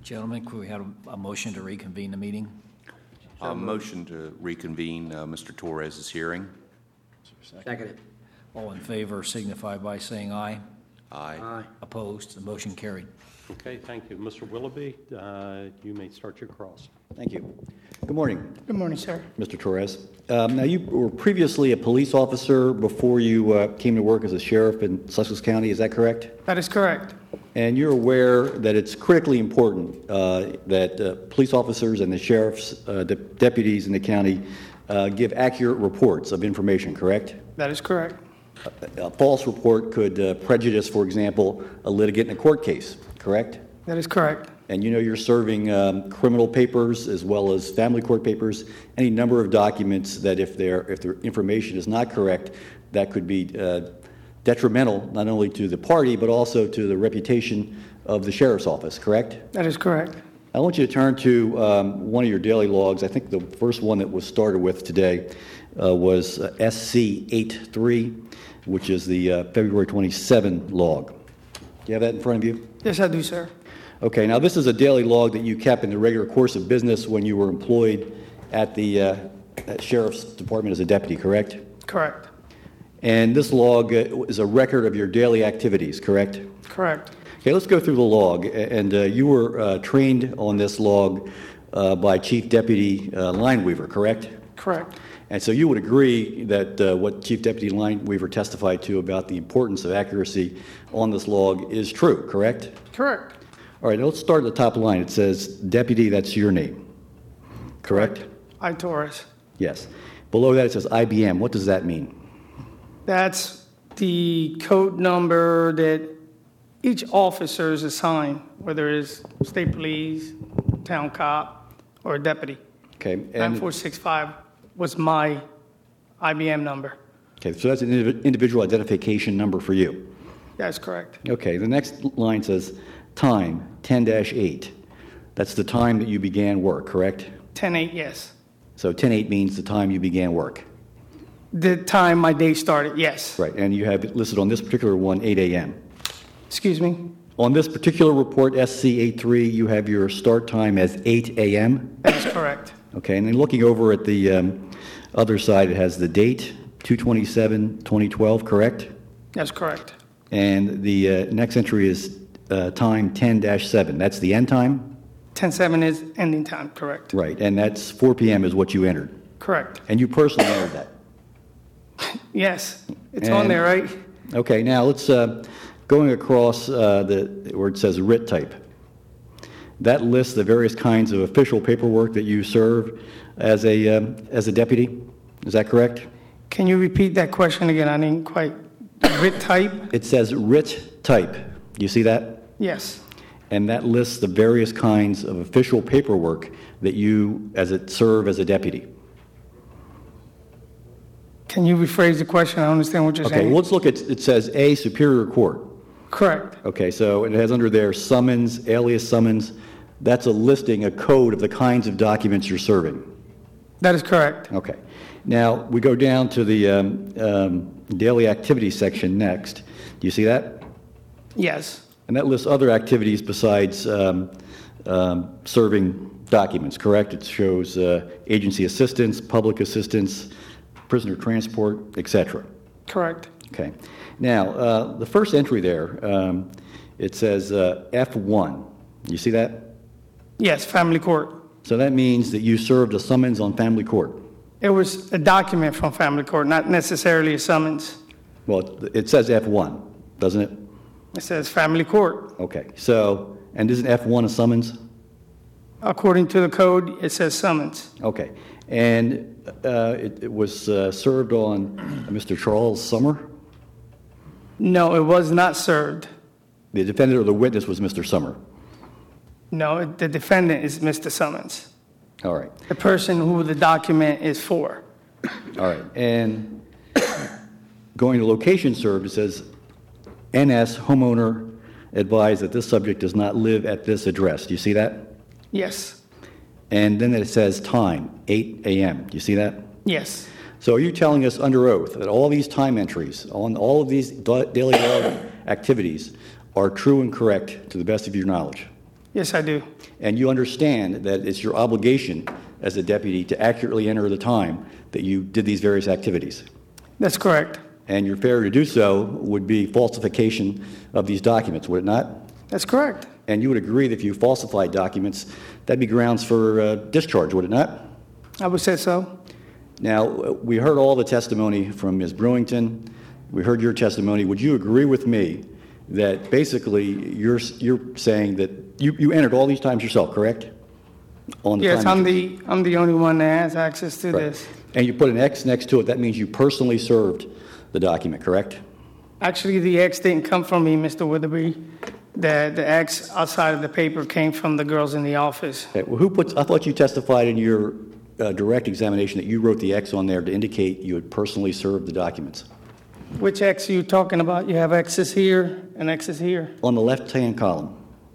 Gentlemen, could we have a motion to reconvene the meeting? Motion to reconvene Mr. Torres's hearing. Second. All in favor signify by saying aye. Aye. Opposed? The motion carried. Okay, thank you. Mr. Willoughby, you may start your cross. Thank you. Good morning, Good morning, sir. Mr. Torres. Now, you were previously a police officer before you came to work as a sheriff in Sussex County, is that correct? That is correct. And you're aware that it's critically important that police officers and the sheriff's deputies in the county give accurate reports of information, correct? That is correct. A false report could prejudice, for example, a litigant in a court case, correct? That is correct. And you know you're serving criminal papers as well as family court papers, any number of documents that if their information is not correct, that could be detrimental not only to the party but also to the reputation of the sheriff's office, correct? That is correct. I want you to turn to one of your daily logs. I think the first one that was started with today was SC83, which is the February 27 log. Do you have that in front of you? Yes, I do, sir. Okay, now this is a daily log that you kept in the regular course of business when you were employed at the Sheriff's Department as a deputy, correct? Correct. And this log is a record of your daily activities, correct? Correct. Okay, let's go through the log. And you were trained on this log by Chief Deputy Lineweaver, correct? Correct. And so you would agree that what Chief Deputy Lineweaver testified to about the importance of accuracy on this log is true, correct? Correct. All right, now let's start at the top line. It says, Deputy, that's your name, correct? I, Torres. Yes. Below that it says IBM. What does that mean? That's the code number that each officer is assigned, whether it's state police, town cop, or a deputy. Okay. And 9465 was my IBM number. okay, so that's an individual identification number for you. That's correct. Okay, the next line says time, 10-8. That's the time that you began work, correct? 10/8, yes. So 10-8 means the time you began work. The time my day started, yes. Right, and you have it listed on this particular one, 8 a.m. Excuse me? On this particular report, SC83, you have your start time as 8 a.m.? That is correct. Okay, and then looking over at the other side, it has the date, 2/27/2012, correct? That's correct. And the next entry is time 10-7. That's the end time? 10/7 is ending time, correct. Right, and that's 4 p.m. is what you entered. Correct. And you personally entered that. Yes, it's on there, right? Okay, now let's, going across where it says writ type. That lists the various kinds of official paperwork that you serve as a deputy. Is that correct? Can you repeat that question again? I didn't quite. Writ type? It says writ type. You see that? Yes. And that lists the various kinds of official paperwork that you serve as a deputy. Can you rephrase the question? I don't understand what you're Okay, saying. well, let's look at, it says A, Superior Court. Correct. Okay, so it has under there summons, alias summons. That's a listing, a code of the kinds of documents you're serving. That is correct. Okay. Now, we go down to the daily activity section next. Do you see that? Yes. And that lists other activities besides serving documents, correct? It shows agency assistance, public assistance, prisoner transport, etc. Correct. Okay. Now, the first entry there, it says F1. You see that? Yes, family court. So that means that you served a summons on family court. It was a document from family court, not necessarily a summons. Well, it says F1, doesn't it? It says family court. Okay. So, and isn't F1 a summons? According to the code, it says summons. Okay. And it was served on Mr. Charles Summer? No, it was not served. The defendant or the witness was Mr. Summer? No, the defendant is Mr. Summons. All right. The person who the document is for. All right. And going to location served, it says NS homeowner advised that this subject does not live at this address. Do you see that? Yes. And then it says time, 8 a.m. Do you see that? Yes. So are you telling us under oath that all these time entries on all of these daily log activities are true and correct to the best of your knowledge? Yes, I do. And you understand that it's your obligation as a deputy to accurately enter the time that you did these various activities. That's correct. And your failure to do so would be falsification of these documents, would it not? That's correct. And you would agree that if you falsified documents, that'd be grounds for discharge, would it not? I would say so. Now, we heard all the testimony from Ms. Brewington. We heard your testimony. Would you agree with me that basically you're saying that you entered all these times yourself, correct? On the Yes, time I'm the only one that has access to Right. this. And you put an X next to it. That means you personally served the document, correct? Actually, the X didn't come from me, Mr. Witherby. The X outside of the paper came from the girls in the office. Okay, well, I thought you testified in your direct examination that you wrote the X on there to indicate you had personally served the documents. Which X are you talking about? You have X's here and X's here. On the left-hand column.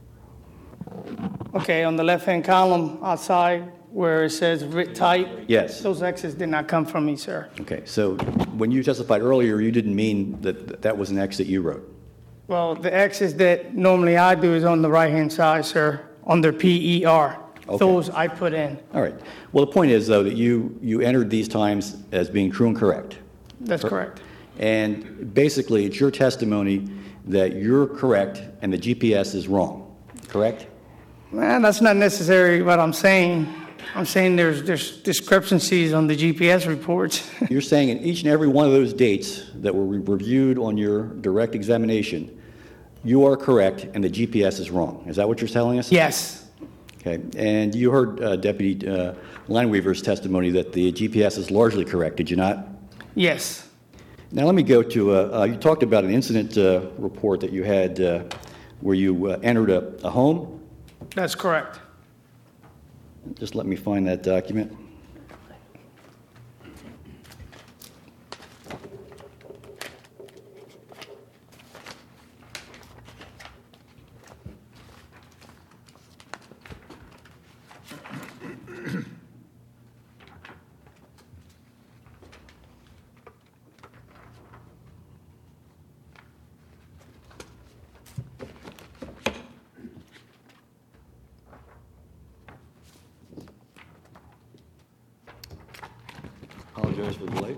Okay, on the left-hand column outside where it says writ type, Yes. those X's did not come from me, sir. Okay, so when you testified earlier, you didn't mean that that was an X that you wrote. Well, the X's that normally I do is on the right-hand side, sir, under PER. Okay. Those I put in. All right. Well, the point is, though, that you entered these times as being true and correct. That's correct. And basically, it's your testimony that you're correct and the GPS is wrong, correct? Well, that's not necessarily what I'm saying. I'm saying there's discrepancies on the GPS reports. You're saying in each and every one of those dates that were reviewed on your direct examination, you are correct and the GPS is wrong. Is that what you're telling us? Yes. Okay. And you heard Deputy Lineweaver's testimony that the GPS is largely correct, did you not? Yes. Now let me go to, you talked about an incident report that you had where you entered a home. That's correct. Just let me find that document. Apologize for the delay.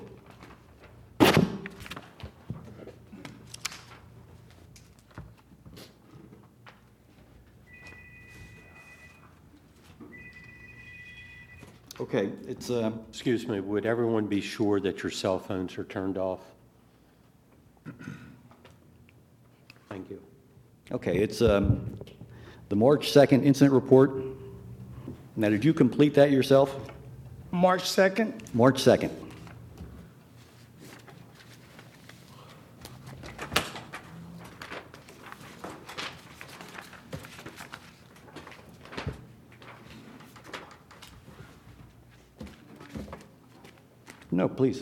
Okay, it's Excuse me, would everyone be sure that your cell phones are turned off? Thank you. okay. It's the March 2nd incident report. Now, did you complete that yourself? March 2nd? March 2nd. No, please.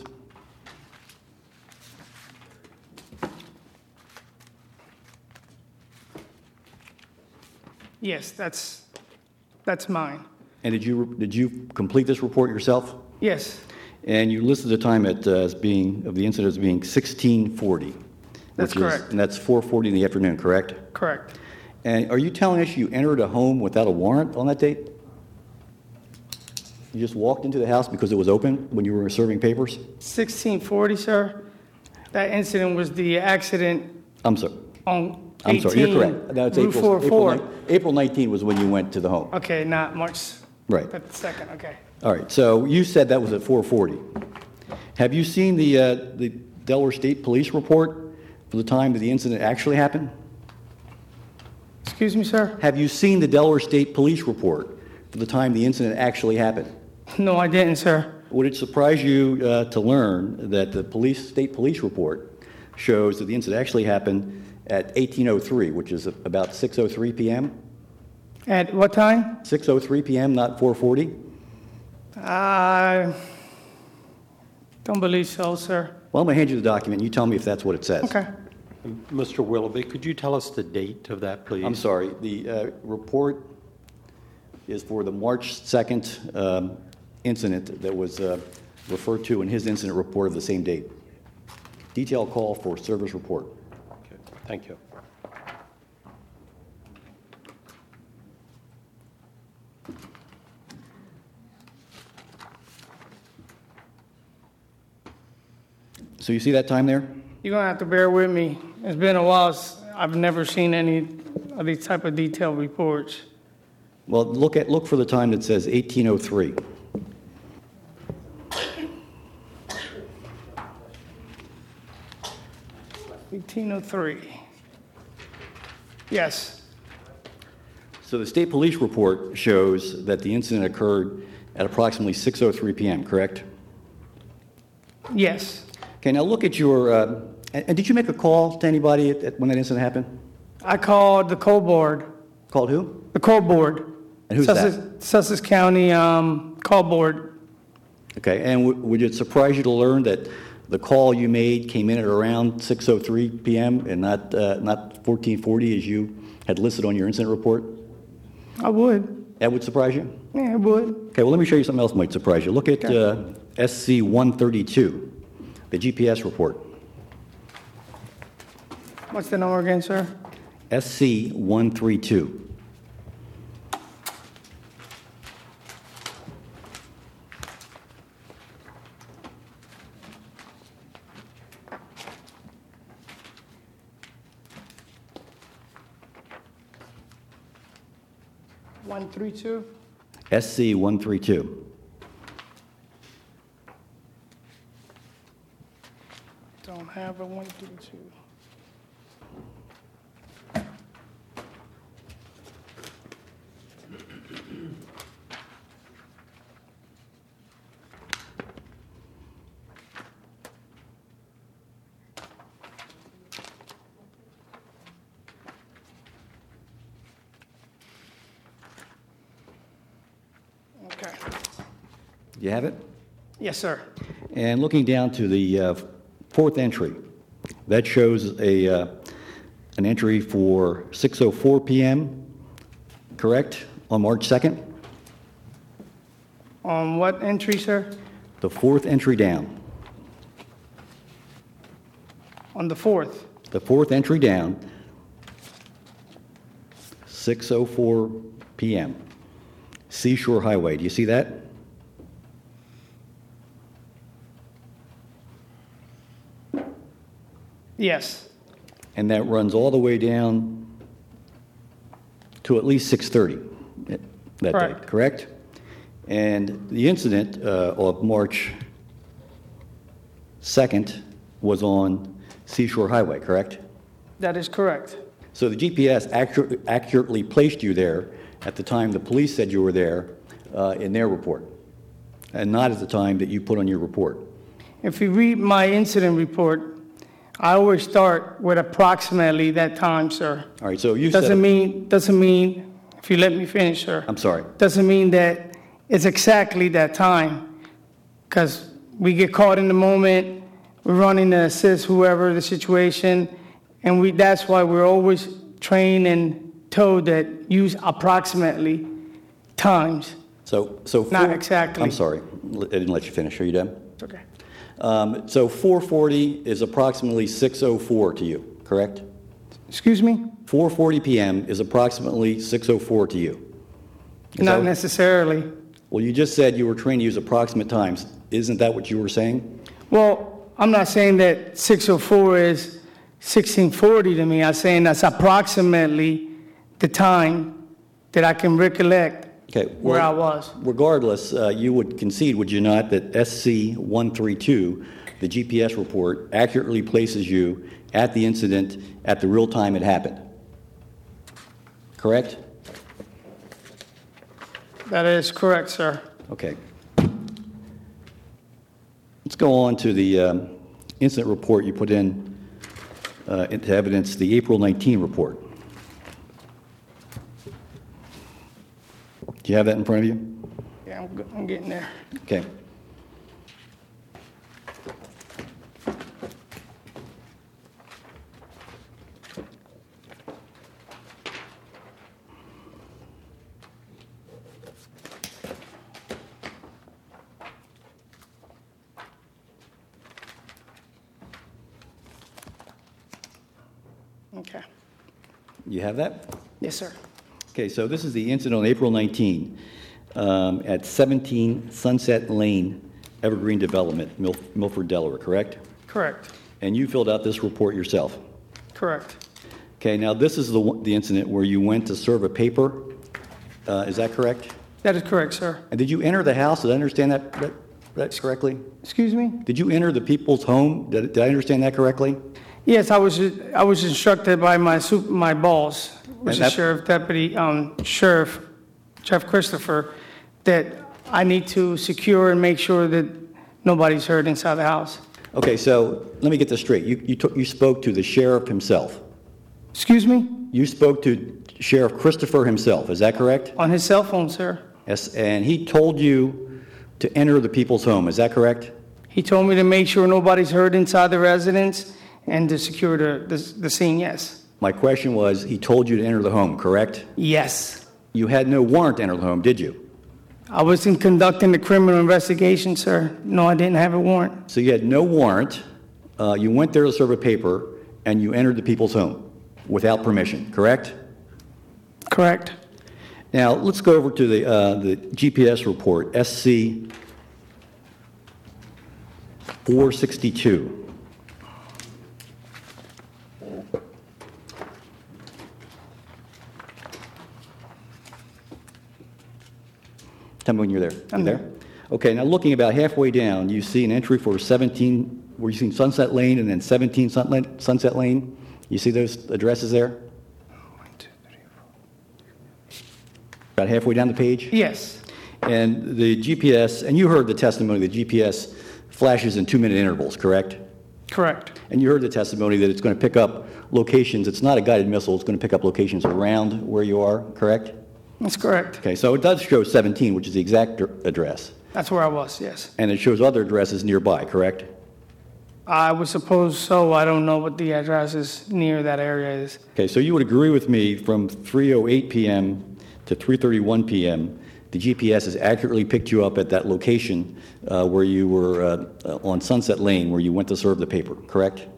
Yes, that's mine. And did you complete this report yourself? Yes, And you listed the time of the incident as being 16:40. That's which is- correct. And that's 4:40 in the afternoon, correct? correct. And are you telling us you entered a home without a warrant on that date? You just walked into the house because it was open when you were serving papers? 1640, sir. That incident was the accident I'm sorry. on I'm 18 sorry, you're correct. No, it's Route April 44. April 19 was when you went to the home. Okay, not March Right. 2nd, okay. All right, so you said that was at 4:40. Have you seen the Delaware State Police report for the time that the incident actually happened? Excuse me, sir? Have you seen the Delaware State Police report for the time the incident actually happened? No, I didn't, sir. Would it surprise you to learn that the state police report shows that the incident actually happened at 18:03, which is about 6:03 p.m.? At what time? 6:03 p.m., not 4:40? I don't believe so, sir. Well, I'm going to hand you the document, and you tell me if that's what it says. Okay. Mr. Willoughby, could you tell us the date of that, please? I'm sorry. The report is for the March 2nd incident that was referred to in his incident report of the same date. Detailed call for service report. Okay, thank you. So you see that time there? You're going to have to bear with me. It's been a while. I've never seen any of these type of detailed reports. Well, look for the time that says 1803. $1803. Yes. So the state police report shows that the incident occurred at approximately 6:03 p.m., correct? Yes. Okay, now look at your, and did you make a call to anybody when that incident happened? I called the code board. Called who? The code board. And who's that? Sussex County call board. Okay, and would it surprise you to learn that the call you made came in at around 6:03 p.m. and not 14:40 as you had listed on your incident report? I would. That would surprise you? Yeah, I would. Okay, well, let me show you something else that might surprise you. Look at SC 132, the GPS report. What's the number again, sir? SC 132. SC 132. Don't have a 132. Okay. You have it? Yes, sir. And looking down to the fourth entry, that shows an entry for 6:04 p.m., correct, on March 2nd? On what entry, sir? The fourth entry down. On the 4th. The fourth entry down, 6:04 p.m. Seashore Highway. Do you see that? Yes. And that runs all the way down to at least 6:30 that day, Correct. correct? And the incident of March 2nd was on Seashore Highway, correct? That is correct. So the GPS accurately placed you there at the time the police said you were there in their report, and not at the time that you put on your report. If you read my incident report, I always start with approximately that time, sir. All right, so you said... Doesn't mean, if you let me finish, sir. I'm sorry. Doesn't mean that it's exactly that time, because we get caught in the moment, we're running to assist whoever the situation, and that's why we're always trained and told that use approximately times. So Not exactly. I'm sorry, I didn't let you finish. Are you done? It's okay. So 4:40 is approximately 6:04 to you, correct? Excuse me? 4:40 p.m. is approximately 6:04 to you. Is Not that- necessarily. Well, you just said you were trained to use approximate times. Isn't that what you were saying? Well, I'm not saying that 6:04 is 1640 to me. I'm saying that's approximately the time that I can recollect Okay. where I was. Regardless, you would concede, would you not, that SC 132, the GPS report, accurately places you at the incident at the real time it happened? Correct? That is correct, sir. Okay. Let's go on to the incident report you put into evidence, the April 19 report. Do you have that in front of you? Yeah, I'm getting there. Okay. Okay. You have that? Yes, sir. Okay, so this is the incident on April 19 at 17 Sunset Lane, Evergreen Development, Milford, Delaware, correct? Correct. And you filled out this report yourself. Correct. Okay, now this is the incident where you went to serve a paper. Is that correct? That is correct, sir. And did you enter the house? Did I understand that correctly? Excuse me? Did you enter the people's home? Did I understand that correctly? Yes, I was instructed by my boss, which And is that- Sheriff Deputy, Sheriff Jeff Christopher, that I need to secure and make sure that nobody's hurt inside the house. Okay, so let me get this straight. You spoke to the sheriff himself. Excuse me? You spoke to Sheriff Christopher himself. Is that correct? On his cell phone, sir. Yes, and he told you to enter the people's home. Is that correct? He told me to make sure nobody's hurt inside the residence and to secure the scene, yes. My question was, he told you to enter the home, correct? Yes. You had no warrant to enter the home, did you? I wasn't conducting the criminal investigation, sir. No, I didn't have a warrant. So you had no warrant, you went there to serve a paper, and you entered the people's home without permission, correct? Correct. Now, let's go over to the GPS report, SC 462. Tell me when you're there. I'm You there. Okay, now looking about halfway down, you see an entry for 17, where you see Sunset Lane and then 17 Sunset Lane. You see those addresses there? About halfway down the page? Yes. And the GPS, and you heard the testimony, the GPS flashes in 2-minute intervals, correct? Correct. And you heard the testimony that it's going to pick up locations, it's not a guided missile, it's going to pick up locations around where you are, correct? That's correct. Okay, so it does show 17, which is the exact address. That's where I was, yes. And it shows other addresses nearby, correct? I would suppose so. I don't know what the address is near that area is. Okay, so you would agree with me from 3:08 p.m. to 3:31 p.m., the GPS has accurately picked you up at that location where you were on Sunset Lane, where you went to serve the paper, correct?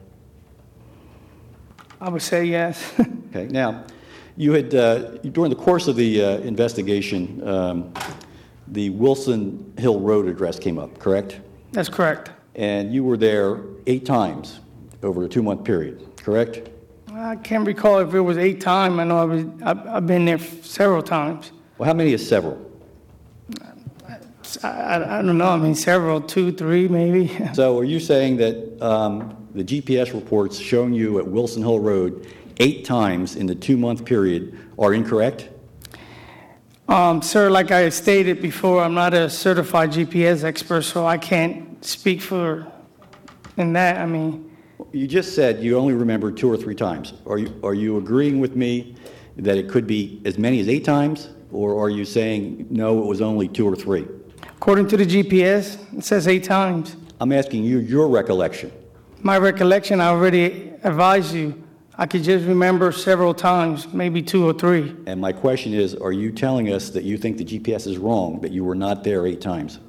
I would say yes. Okay, now, you had, during the course of the investigation, the Wilson Hill Road address came up, correct? That's correct. And you were there 8 times over a 2-month period, correct? I can't recall if it was 8 times. I know I've been there several times. Well, how many is several? I don't know. I mean, several, 2, 3, maybe. So are you saying that the GPS reports showing you at Wilson Hill Road 8 times in the 2-month period are incorrect? Sir, like I stated before, I'm not a certified GPS expert, so I can't speak for in that. I mean, You just said you only remember 2 or 3 times. Are you agreeing with me that it could be as many as 8 times? Or are you saying, no, it was only 2 or 3? according to the GPS, it says 8 times. I'm asking you your recollection. My recollection, I already advised you. I could just remember several times, maybe 2 or 3. And my question is, are you telling us that you think the GPS is wrong, that you were not there 8 times?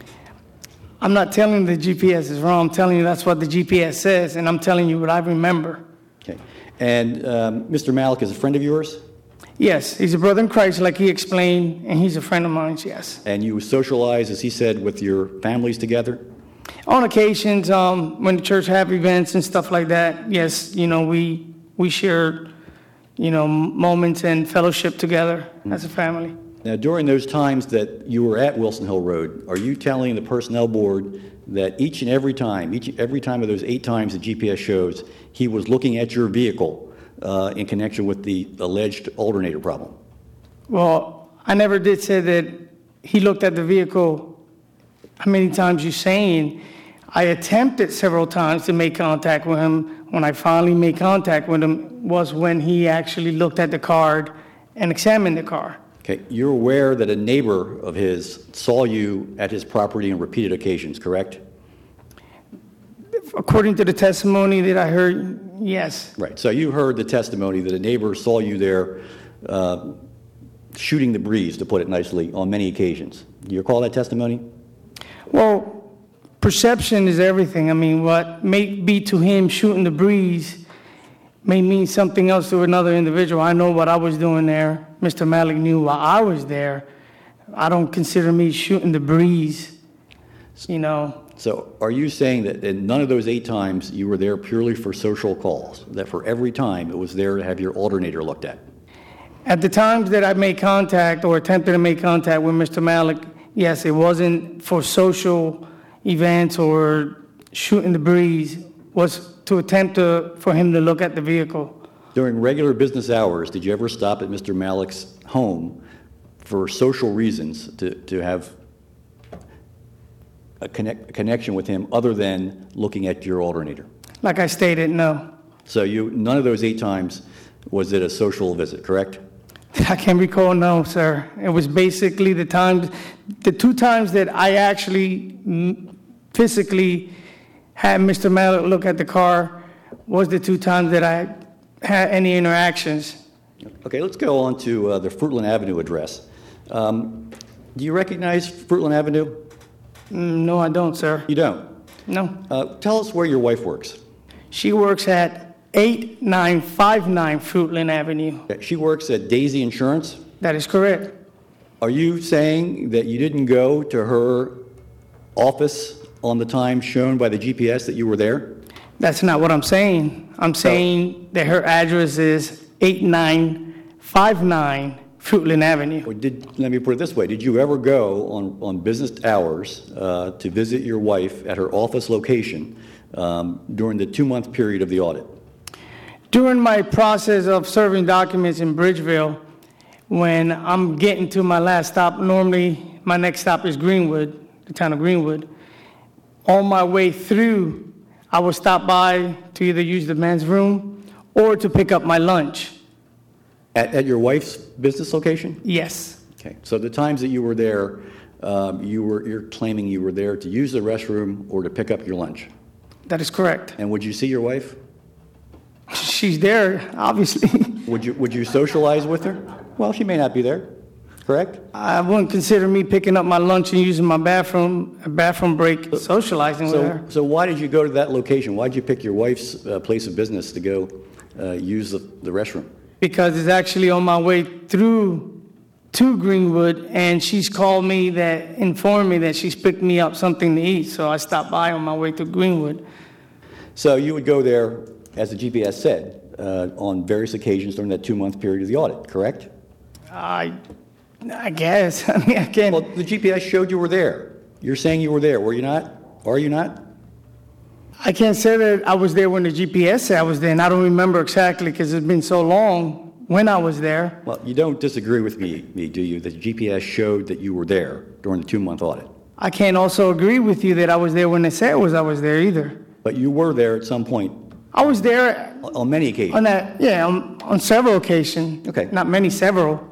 I'm not telling you the GPS is wrong. I'm telling you that's what the GPS says, and I'm telling you what I remember. Okay. And Mr. Malik is a friend of yours? Yes, he's a brother in Christ, like he explained, and he's a friend of mine, yes. And you socialize, as he said, with your families together? On occasions, when the church have events and stuff like that, yes, you know, we share, you know, moments and fellowship together as a family. Now, during those times that you were at Wilson Hill Road, are you telling the personnel board that each and every time, every time of those 8 times the GPS shows, he was looking at your vehicle in connection with the alleged alternator problem? Well, I never did say that he looked at the vehicle. How many times you saying? I attempted several times to make contact with him. When I finally made contact with him was when he actually looked at the card and examined the car. Okay, you're aware that a neighbor of his saw you at his property on repeated occasions, correct? According to the testimony that I heard, yes. Right, so you heard the testimony that a neighbor saw you there shooting the breeze, to put it nicely, on many occasions. Do you recall that testimony? Well, perception is everything. I mean, what may be to him shooting the breeze may mean something else to another individual. I know what I was doing there. Mr. Malik knew while I was there. I don't consider me shooting the breeze, you know. So are you saying that in none of those 8 times you were there purely for social calls? That for every time it was there to have your alternator looked at? At the times that I made contact or attempted to make contact with Mr. Malik, yes, it wasn't for social events or shooting the breeze, was to attempt for him to look at the vehicle. During regular business hours, did you ever stop at Mr. Malik's home for social reasons to have a connection with him other than looking at your alternator? Like I stated, no. So none of those 8 times was it a social visit, correct? I can't recall, no, sir. It was basically the 2 times that I actually physically had Mr. Malik look at the car was the 2 times that I had any interactions. Okay, let's go on to the Fruitland Avenue address. Do you recognize Fruitland Avenue? No, I don't, sir. You don't? No. Tell us where your wife works. She works at 8959 Fruitland Avenue. She works at Daisy Insurance. That is correct. Are you saying that you didn't go to her office on the time shown by the GPS that you were there? That's not what I'm saying. I'm saying that her address is 8959 Fruitland Avenue. Or let me put it this way. Did you ever go on business hours to visit your wife at her office location during the 2-month period of the audit? During my process of serving documents in Bridgeville, when I'm getting to my last stop, normally my next stop is Greenwood, the town of Greenwood. On my way through, I would stop by to either use the men's room or to pick up my lunch. At your wife's business location? Yes. Okay. So the times that you were there, you're claiming you were there to use the restroom or to pick up your lunch. That is correct. And would you see your wife? She's there, obviously. Would you socialize with her? Well, she may not be there, correct? I wouldn't consider me picking up my lunch and using my bathroom break, socializing with her. So why did you go to that location? Why did you pick your wife's place of business to go use the restroom? Because it's actually on my way through to Greenwood, and she's called me informed me that she's picked me up something to eat, so I stopped by on my way to Greenwood. So you would go there, as the GPS said, on various occasions during that 2-month period of the audit, correct? I guess. I mean, I can't. Well, the GPS showed you were there. You're saying you were there, were you not? Are you not? I can't say that I was there when the GPS said I was there, and I don't remember exactly because it's been so long when I was there. Well, you don't disagree with me, do you, that the GPS showed that you were there during the 2-month audit? I can't also agree with you that I was there when they said I was there either. But you were there at some point. I was there On many occasions. on several occasions. Okay. Not many, several.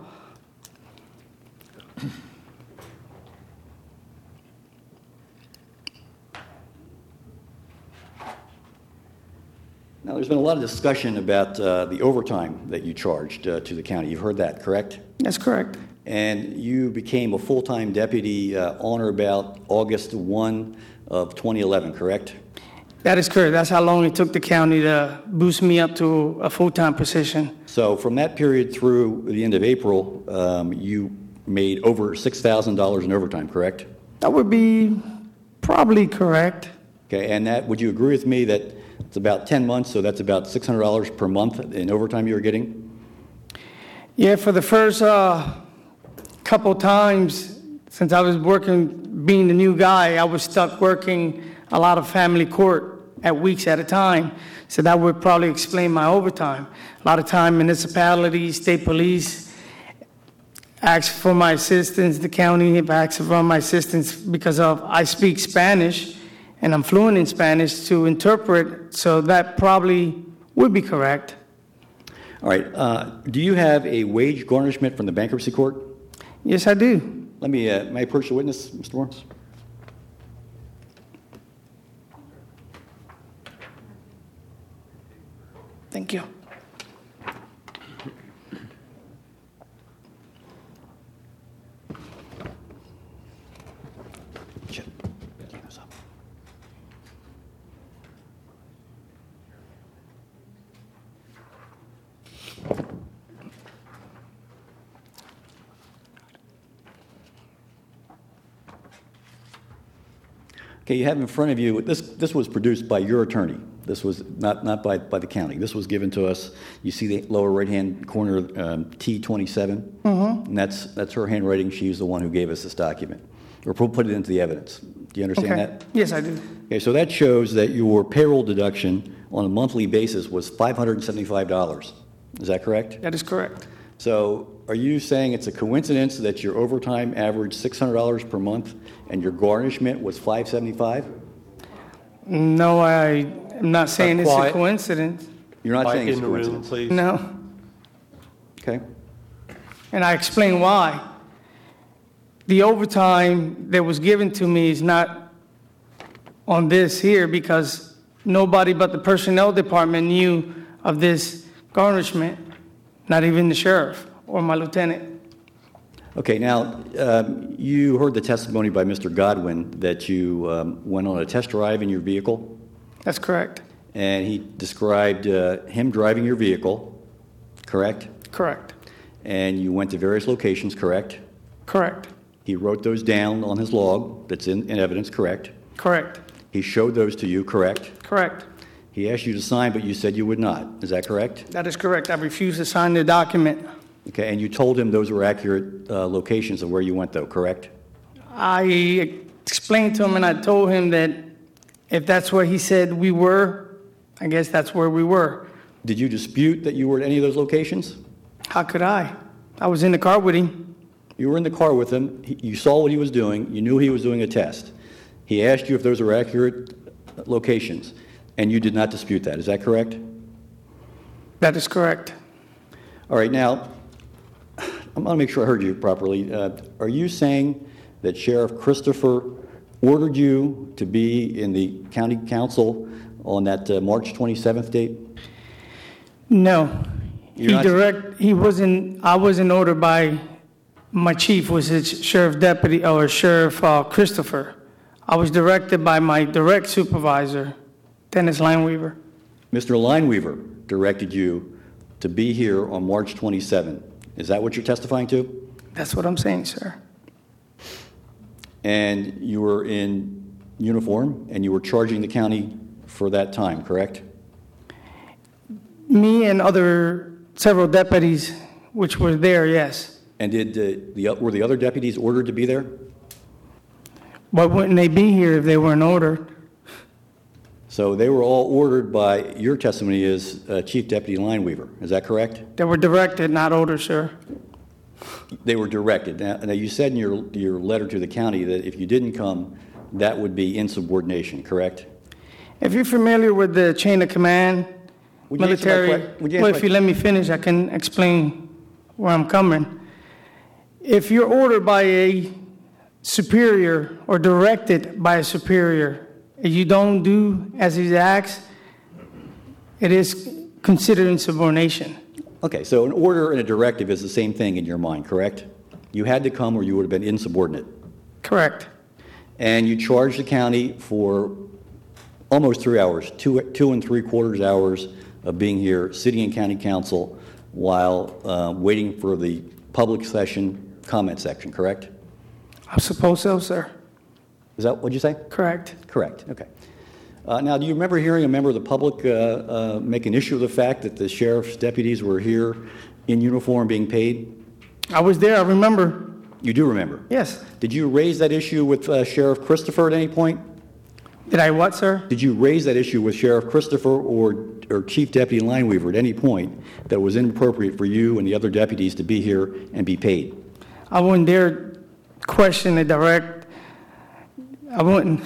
Now, there's been a lot of discussion about the overtime that you charged to the county. You've heard that, correct? That's correct. And you became a full-time deputy on or about August 1 of 2011, correct? That is correct. That's how long it took the county to boost me up to a full-time position. So from that period through the end of April, you made over $6,000 in overtime, correct? That would be probably correct. Okay, and that, would you agree with me that it's about 10 months, so that's about $600 per month in overtime you were getting? Yeah, for the first couple times since I was working, being the new guy, I was stuck working a lot of family court at weeks at a time. So that would probably explain my overtime. A lot of time municipalities, state police ask for my assistance. The county asks for my assistance because I speak Spanish and I'm fluent in Spanish to interpret. So that probably would be correct. All right. Do you have a wage garnishment from the bankruptcy court? Yes, I do. May I approach the witness, Mr. Moore? Thank you. Okay, you have in front of you, this was produced by your attorney. This was not by the county. This was given to us. You see the lower right-hand corner, T27? Mm-hmm. And that's her handwriting. She's the one who gave us this document, or put it into the evidence. Do you understand Okay. that? Yes, I do. Okay, so that shows that your payroll deduction on a monthly basis was $575. Is that correct? That is correct. So are you saying it's a coincidence that your overtime averaged $600 per month and your garnishment was $575? No, I am not saying it's a Quiet. coincidence. You're not Quiet saying it's in a the room, coincidence? please. No. Okay. And I explain why. The overtime that was given to me is not on this here because nobody but the personnel department knew of this garnishment, not even the sheriff or my lieutenant. Okay, now, you heard the testimony by Mr. Godwin that you went on a test drive in your vehicle, That's correct. and he described him driving your vehicle, correct? Correct. And you went to various locations, correct? Correct. He wrote those down on his log that's in evidence, correct? Correct. He showed those to you, correct? Correct. He asked you to sign, but you said you would not. Is that correct? That is correct. I refuse to sign the document. Okay, and you told him those were accurate locations of where you went, though, correct? I explained to him and I told him that if that's where he said we were, I guess that's where we were. Did you dispute that you were at any of those locations? How could I? I was in the car with him. You were in the car with him. You saw what he was doing. You knew he was doing a test. He asked you if those were accurate locations, and you did not dispute that. Is that correct? That is correct. All right, now, I'm going to make sure I heard you properly. Are you saying that Sheriff Christopher ordered you to be in the county council on that March 27th date? No. You're not- I wasn't ordered by my chief, was his sheriff deputy or Sheriff Christopher. I was directed by my direct supervisor, Dennis Lineweaver. Mr. Lineweaver directed you to be here on March 27th. Is that what you're testifying to? That's what I'm saying, sir. And you were in uniform, and you were charging the county for that time, correct? Me and several deputies which were there, yes. And were the other deputies ordered to be there? Why wouldn't they be here if they weren't ordered? So they were all ordered by, your testimony is Chief Deputy Lineweaver. Is that correct? They were directed, not ordered, sir. They were directed. Now you said in your letter to the county that if you didn't come, that would be insubordination, correct? If you're familiar with the chain of command, Would you answer my military, que- would you answer well, my- if you let me finish, I can explain where I'm coming. If you're ordered by a superior or directed by a superior, and you don't do as he asks, it is considered insubordination. Okay, so an order and a directive is the same thing in your mind, correct? You had to come or you would have been insubordinate. Correct. And you charged the county for almost 3 hours, 2 3/4 hours of being here, city and county council, while waiting for the public session comment section, correct? I suppose so, sir. Is that what you say? Correct. Correct, okay. Now, do you remember hearing a member of the public make an issue of the fact that the sheriff's deputies were here in uniform being paid? I was there, I remember. You do remember? Yes. Did you raise that issue with Sheriff Christopher at any point? Did I what, sir? Did you raise that issue with Sheriff Christopher or Chief Deputy Lineweaver at any point that it was inappropriate for you and the other deputies to be here and be paid? I wouldn't dare question the direct. I wouldn't.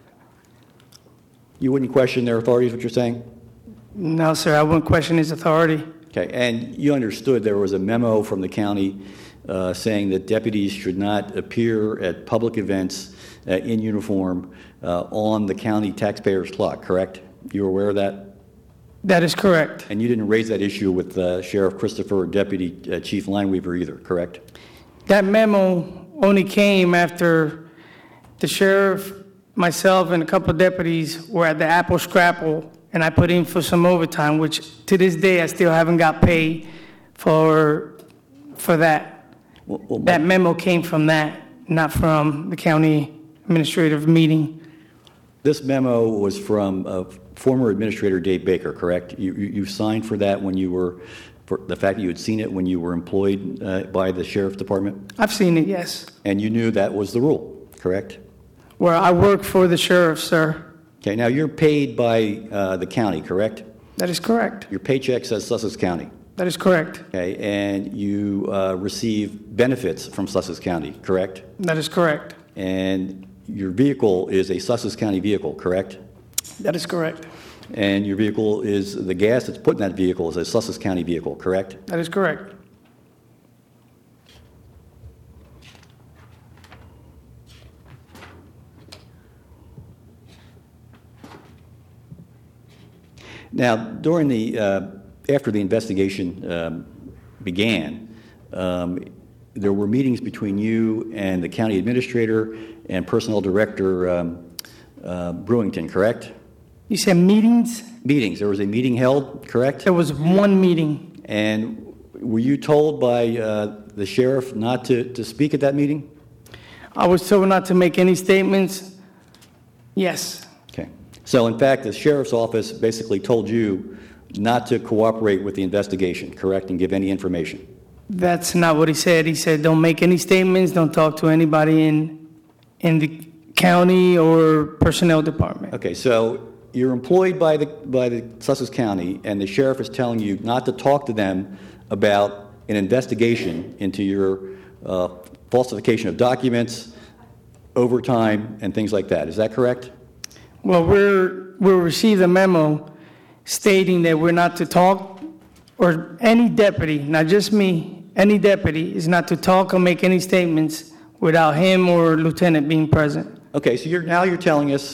You wouldn't question their authority, is what you're saying? No, sir, I wouldn't question his authority. Okay, and you understood there was a memo from the county saying that deputies should not appear at public events in uniform on the county taxpayer's clock, correct? You were aware of that? That is correct. And you didn't raise that issue with Sheriff Christopher or Deputy Chief Lineweaver either, correct? That memo only came after the sheriff, myself, and a couple of deputies were at the Apple Scrapple, and I put in for some overtime, which to this day I still haven't got paid for that. Well, That memo came from that, not from the county administrative meeting. This memo was from former Administrator Dave Baker, correct? You signed for that when you were, for the fact that you had seen it when you were employed by the Sheriff's Department? I've seen it, yes. And you knew that was the rule, correct? Where I work for the sheriff, sir. Okay, now you're paid by the county, correct? That is correct. Your paycheck says Sussex County. That is correct. Okay, and you receive benefits from Sussex County, correct? That is correct. And your vehicle is a Sussex County vehicle, correct? That is correct. And your vehicle is, the gas that's put in that vehicle is a Sussex County vehicle, correct? That is correct. Now, during the, after the investigation began, there were meetings between you and the county administrator and personnel director Brewington, correct? You said meetings? Meetings. There was a meeting held, correct? There was one meeting. And were you told by the sheriff not to speak at that meeting? I was told not to make any statements. Yes. Okay. So, in fact, the sheriff's office basically told you not to cooperate with the investigation, correct, and give any information? That's not what he said. He said, don't make any statements, don't talk to anybody in the county or personnel department. Okay, so you're employed by the Sussex County, and the sheriff is telling you not to talk to them about an investigation into your falsification of documents, overtime, and things like that. Is that correct? Well, we'll receive a memo stating that we're not to talk, or any deputy, not just me, any deputy is not to talk or make any statements without him or lieutenant being present. Okay, so now you're telling us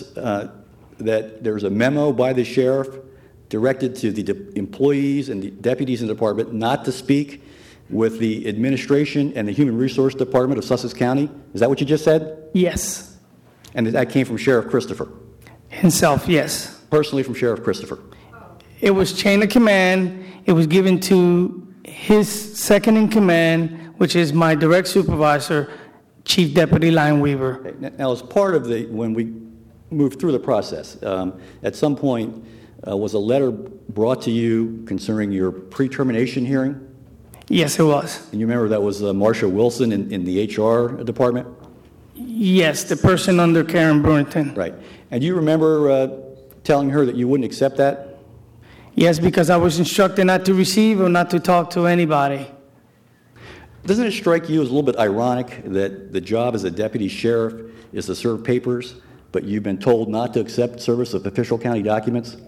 that there's a memo by the sheriff directed to the employees and the deputies in the department not to speak with the administration and the Human Resource Department of Sussex County? Is that what you just said? Yes. And that came from Sheriff Christopher? Himself, yes. Personally from Sheriff Christopher? It was chain of command. It was given to his second in command, which is my direct supervisor, Chief Deputy Lion Weaver. Okay. Now, as part of when we moved through the process, at some point, was a letter brought to you concerning your pre-termination hearing? Yes, it was. And you remember that was Marsha Wilson in the HR department? Yes, the person under Karen Brewington. Right. And you remember telling her that you wouldn't accept that? Yes, because I was instructed not to receive or not to talk to anybody. Doesn't it strike you as a little bit ironic that the job as a deputy sheriff is to serve papers, but you've been told not to accept service of official county documents?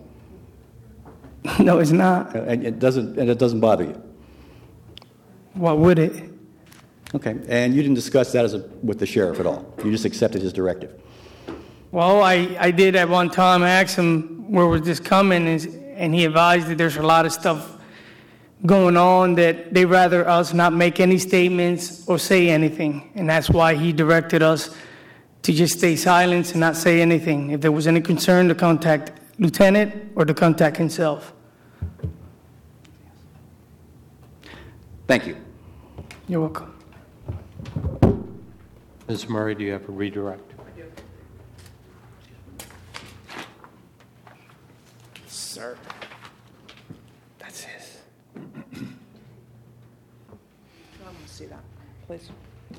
No, it's not. And it doesn't bother you? What would it? Okay. And you didn't discuss that with the sheriff at all? You just accepted his directive? Well, I did at one time. I asked him where was this coming, and he advised that there's a lot of stuff going on that they'd rather us not make any statements or say anything. And that's why he directed us to just stay silent and not say anything. If there was any concern, to contact Lieutenant or to contact himself. Thank you. You're welcome. Ms. Murray, do you have a redirect? Sir. That's his. I want to see that, please.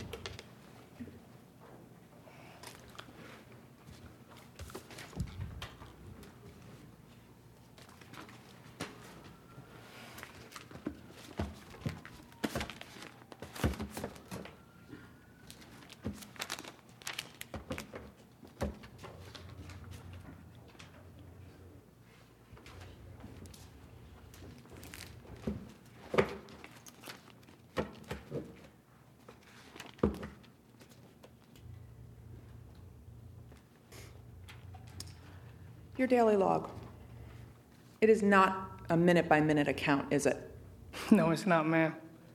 Your daily log. It is not a minute-by-minute account, is it? No, it's not, ma'am.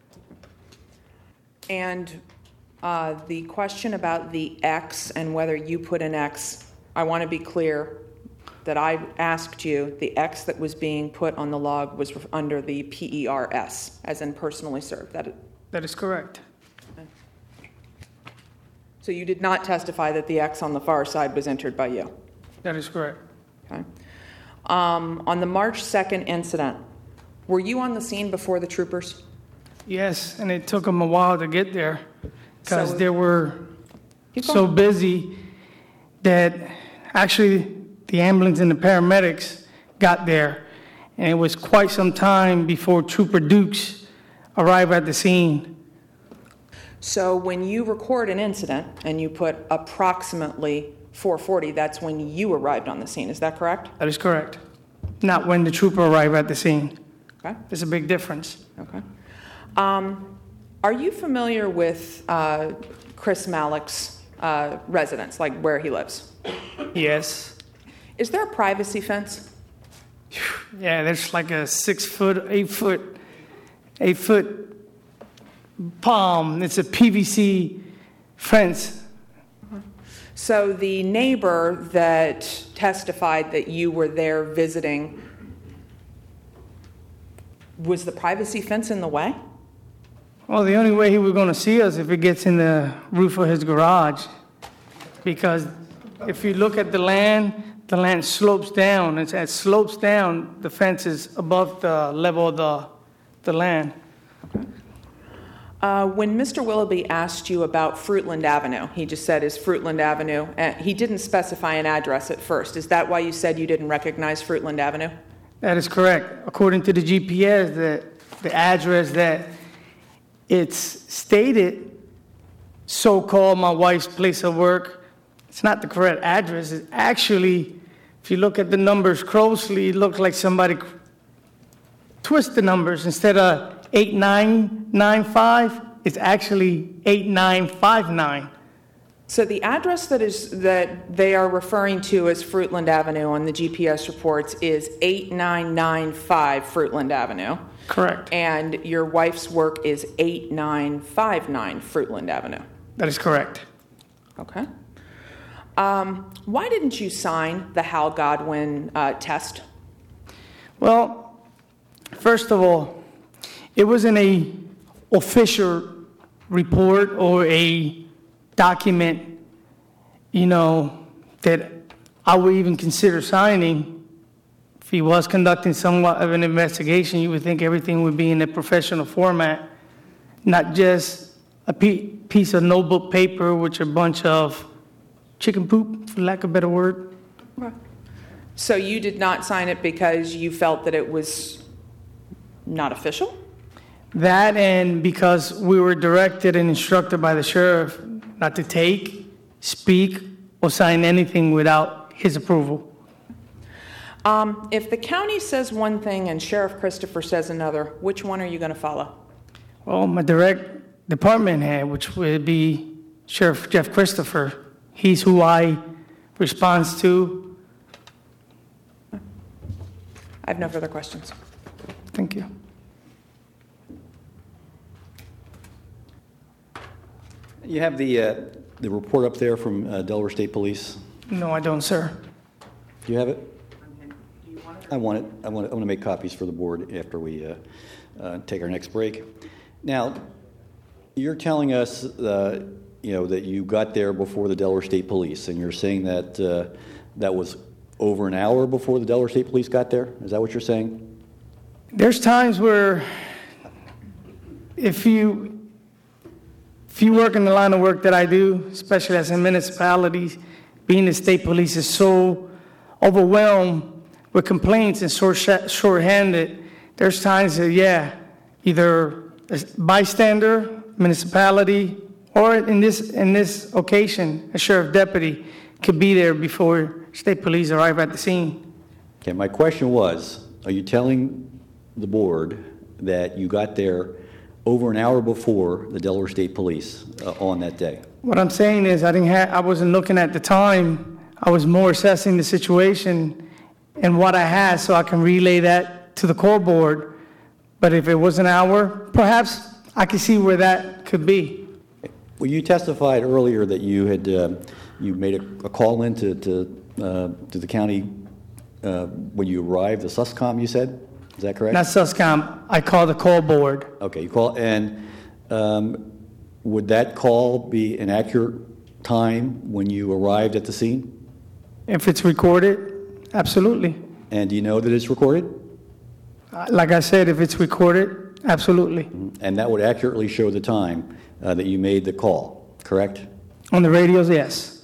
And the question about the X and whether you put an X, I want to be clear that I asked you, the X that was being put on the log was under the PERS, as in personally served. That is correct. So you did not testify that the X on the far side was entered by you? That is correct. Okay. On the March 2nd incident, were you on the scene before the troopers? Yes, and it took them a while to get there because So- they were Keep so going. busy that actually the ambulance and the paramedics got there. And it was quite some time before Trooper Dukes arrived at the scene. So when you record an incident and you put approximately 4:40, that's when you arrived on the scene. Is that correct? That is correct. Not when the trooper arrived at the scene. Okay. There's a big difference. Okay. Are you familiar with Chris Malick's residence, like where he lives? Yes. Is there a privacy fence? Yeah, there's like a 6 foot, 8 foot palm. It's a PVC fence. So the neighbor that testified that you were there visiting, was the privacy fence in the way? Well, the only way he was going to see us if it gets in the roof of his garage. Because if you look at the land slopes down. As it slopes down, the fence is above the level of the land. When Mr. Willoughby asked you about Fruitland Avenue, he just said, is Fruitland Avenue, he didn't specify an address at first. Is that why you said you didn't recognize Fruitland Avenue? That is correct. According to the GPS, the address that it's stated, so-called my wife's place of work, it's not the correct address. It's actually, if you look at the numbers closely, it looks like somebody twist the numbers. Instead of 8995, it's actually 8959. So the address that they are referring to as Fruitland Avenue on the GPS reports is 8995 Fruitland Avenue. Correct. And your wife's work is 8959 Fruitland Avenue. That is correct. Okay. Why didn't you sign the Hal Godwin test? Well, first of all, it wasn't a official report or a document, that I would even consider signing. If he was conducting somewhat of an investigation, you would think everything would be in a professional format, not just a piece of notebook paper with a bunch of chicken poop, for lack of a better word. Okay. So you did not sign it because you felt that it was not official? That, and because we were directed and instructed by the sheriff not to take, speak, or sign anything without his approval. If the county says one thing and Sheriff Christopher says another, which one are you going to follow? Well, my direct department head, which would be Sheriff Jeff Christopher, he's who I respond to. I have no further questions. Thank you. You have the report up there from Delaware State Police. No, I don't, sir. Do you have it? I want it. I want to make copies for the board after we take our next break. Now, you're telling us, that you got there before the Delaware State Police, and you're saying that that was over an hour before the Delaware State Police got there? Is that what you're saying? There's times where if you work in the line of work that I do, especially as in municipalities, being the state police is so overwhelmed with complaints and short-handed, there's times that, either a bystander, municipality, or in this occasion, a sheriff deputy could be there before state police arrive at the scene. Okay, my question was, are you telling the board that you got there over an hour before the Delaware State Police on that day? What I'm saying is I wasn't looking at the time. I was more assessing the situation and what I had so I can relay that to the core board. But if it was an hour, perhaps I could see where that could be. Well, you testified earlier that you had you made a call in to the county when you arrived, the SUSCOM, you said? Is that correct? Not SUSCOM. I called the call board. Okay, you call, and would that call be an accurate time when you arrived at the scene? If it's recorded, absolutely. And do you know that it's recorded? Like I said, if it's recorded, absolutely. And that would accurately show the time that you made the call, correct? On the radios, yes.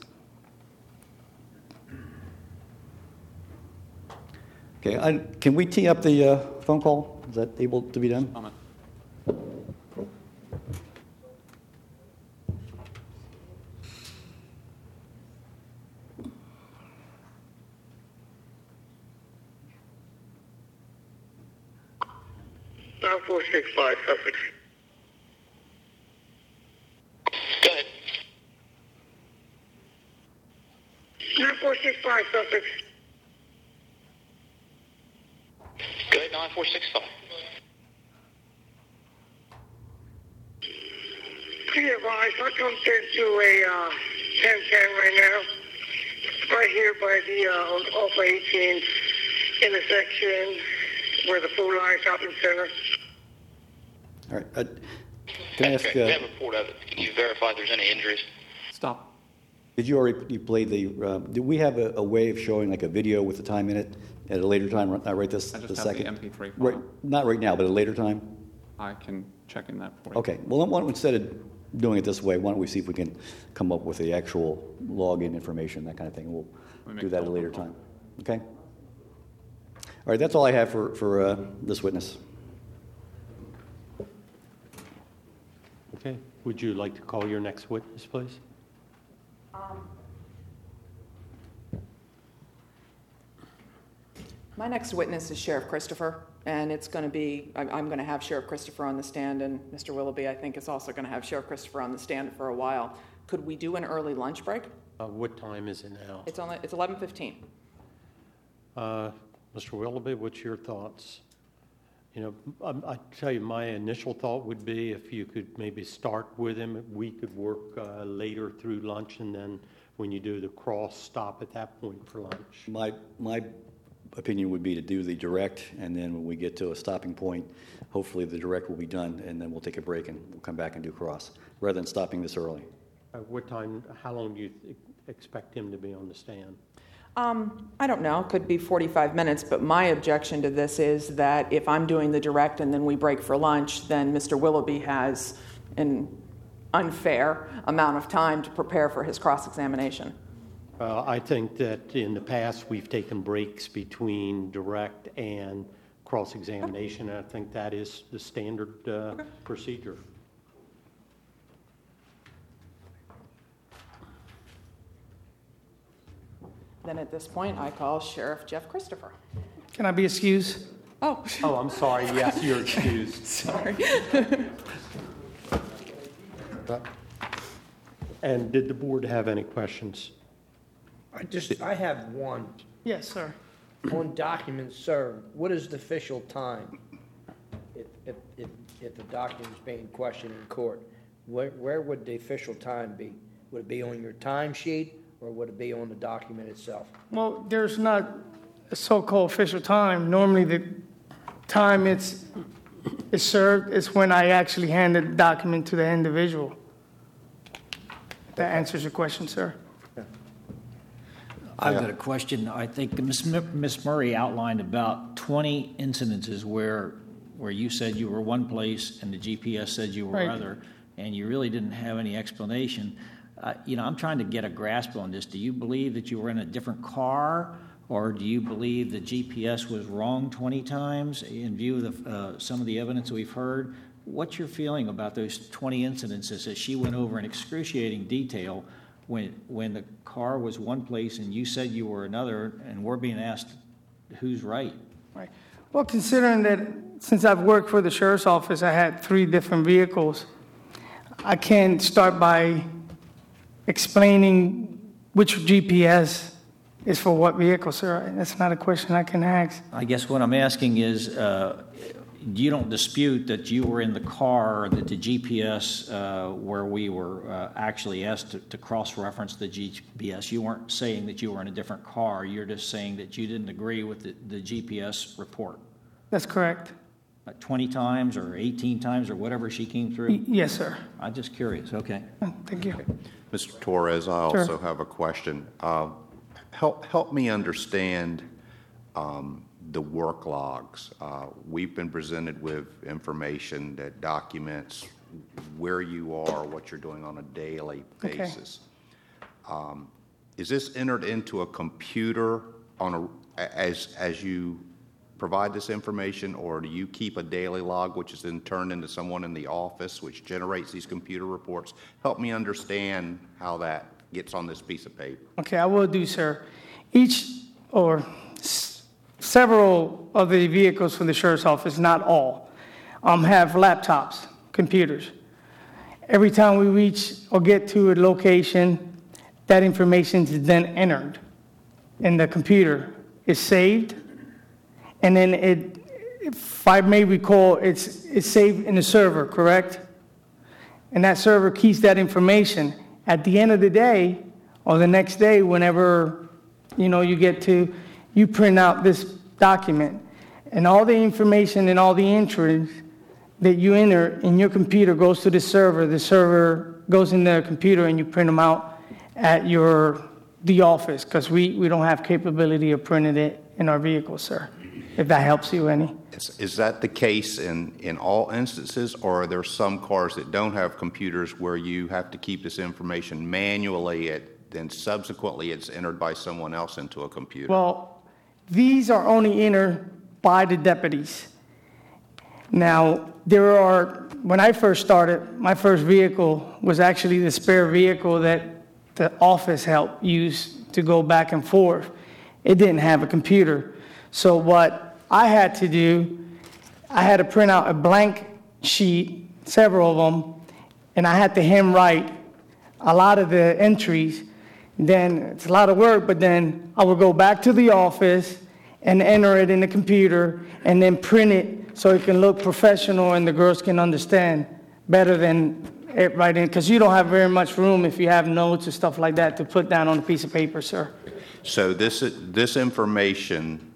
Okay, can we tee up the phone call? Is that able to be done? Moment. Now 465 Sussex. Go ahead. 9465 Sussex. Go ahead, 9465. Be advised, I come into a 1010 right now, right here by the off 18 intersection where the Food Line Shopping Center. All right. Can I ask, Okay, we have a report of it. Can you verify if there's any injuries? Stop. did you already play the, do we have a way of showing like a video with the time in it at a later time, not right this I just this have second? the MP3 file. Right, not right now, but at a later time? I can check in that for you. Okay, well, why don't we, instead of doing it this way, why don't we see if we can come up with the actual login information, that kind of thing. We'll Let me do make that at a a later phone time. Okay? All right, that's all I have for this witness. Okay. Would you like to call your next witness, please? My next witness is Sheriff Christopher, and it's going to be, I'm going to have Sheriff Christopher on the stand, and Mr. Willoughby, I think, is also going to have Sheriff Christopher on the stand for a while. Could we do an early lunch break? What time is it now? It's 11:15. Mr. Willoughby, what's your thoughts? You know, I tell you, my initial thought would be if you could maybe start with him, we could work later through lunch, and then when you do the cross, stop at that point for lunch. My opinion would be to do the direct, and then when we get to a stopping point, hopefully the direct will be done, and then we'll take a break and we'll come back and do cross, rather than stopping this early. What time, how long do you expect him to be on the stand? I don't know, could be 45 minutes, but my objection to this is that if I'm doing the direct and then we break for lunch, then Mr. Willoughby has an unfair amount of time to prepare for his cross-examination. I think that in the past, we've taken breaks between direct and cross-examination, and I think that is the standard procedure. Then at this point, I call Sheriff Jeff Christopher. Can I be excused? Oh, Oh, I'm sorry. Yes, you're excused. sorry. And did the board have any questions? I have one. Yes, sir. On documents served, what is the official time? If the document is being questioned in court, where would the official time be? Would it be on your time sheet, or would it be on the document itself? Well, there's not a so-called official time. Normally, the time it's served is when I actually hand the document to the individual. That answers your question, sir. I've got a question. I think Ms. Murray outlined about 20 incidences where you said you were one place and the GPS said you were Right. other, and you really didn't have any explanation. I'm trying to get a grasp on this. Do you believe that you were in a different car, or do you believe the GPS was wrong 20 times in view of some of the evidence we've heard? What's your feeling about those 20 incidences that she went over in excruciating detail when the car was one place and you said you were another, and we're being asked who's right? Right. Well, considering that since I've worked for the sheriff's office, I had 3 different vehicles, I can't start by explaining which GPS is for what vehicle, sir. That's not a question I can ask. I guess what I'm asking is, you don't dispute that you were in the car, that the GPS where we were actually asked to cross-reference the GPS. You weren't saying that you were in a different car. You're just saying that you didn't agree with the GPS report. That's correct. 20 times or 18 times or whatever she came through? Yes, sir. I'm just curious. Okay. Thank you. Mr. Torres, I Sure. also have a question. Help me understand the work logs. We've been presented with information that documents where you are, what you're doing on a daily basis. Okay. Is this entered into a computer as you provide this information, or do you keep a daily log which is then turned into someone in the office which generates these computer reports? Help me understand how that gets on this piece of paper. Okay, I will do, sir. Several of the vehicles from the sheriff's office, not all, have laptops, computers. Every time we reach or get to a location, that information is then entered in the computer. It's saved, and then if I may recall, it's saved in the server, correct? And that server keeps that information. At the end of the day, or the next day, whenever you print out this document, and all the information and all the entries that you enter in your computer goes to the server goes in the computer, and you print them out at the office, because we don't have capability of printing it in our vehicles, sir, if that helps you any. Is that the case in all instances, or are there some cars that don't have computers where you have to keep this information manually, then subsequently it's entered by someone else into a computer? Well, these are only entered by the deputies. Now, when I first started, my first vehicle was actually the spare vehicle that the office helped use to go back and forth. It didn't have a computer. So what I had to do, I had to print out a blank sheet, several of them, and I had to handwrite a lot of the entries. Then it's a lot of work, but then I would go back to the office and enter it in the computer and then print it so it can look professional and the girls can understand better than it right in, because you don't have very much room if you have notes and stuff like that to put down on a piece of paper, sir. So this information,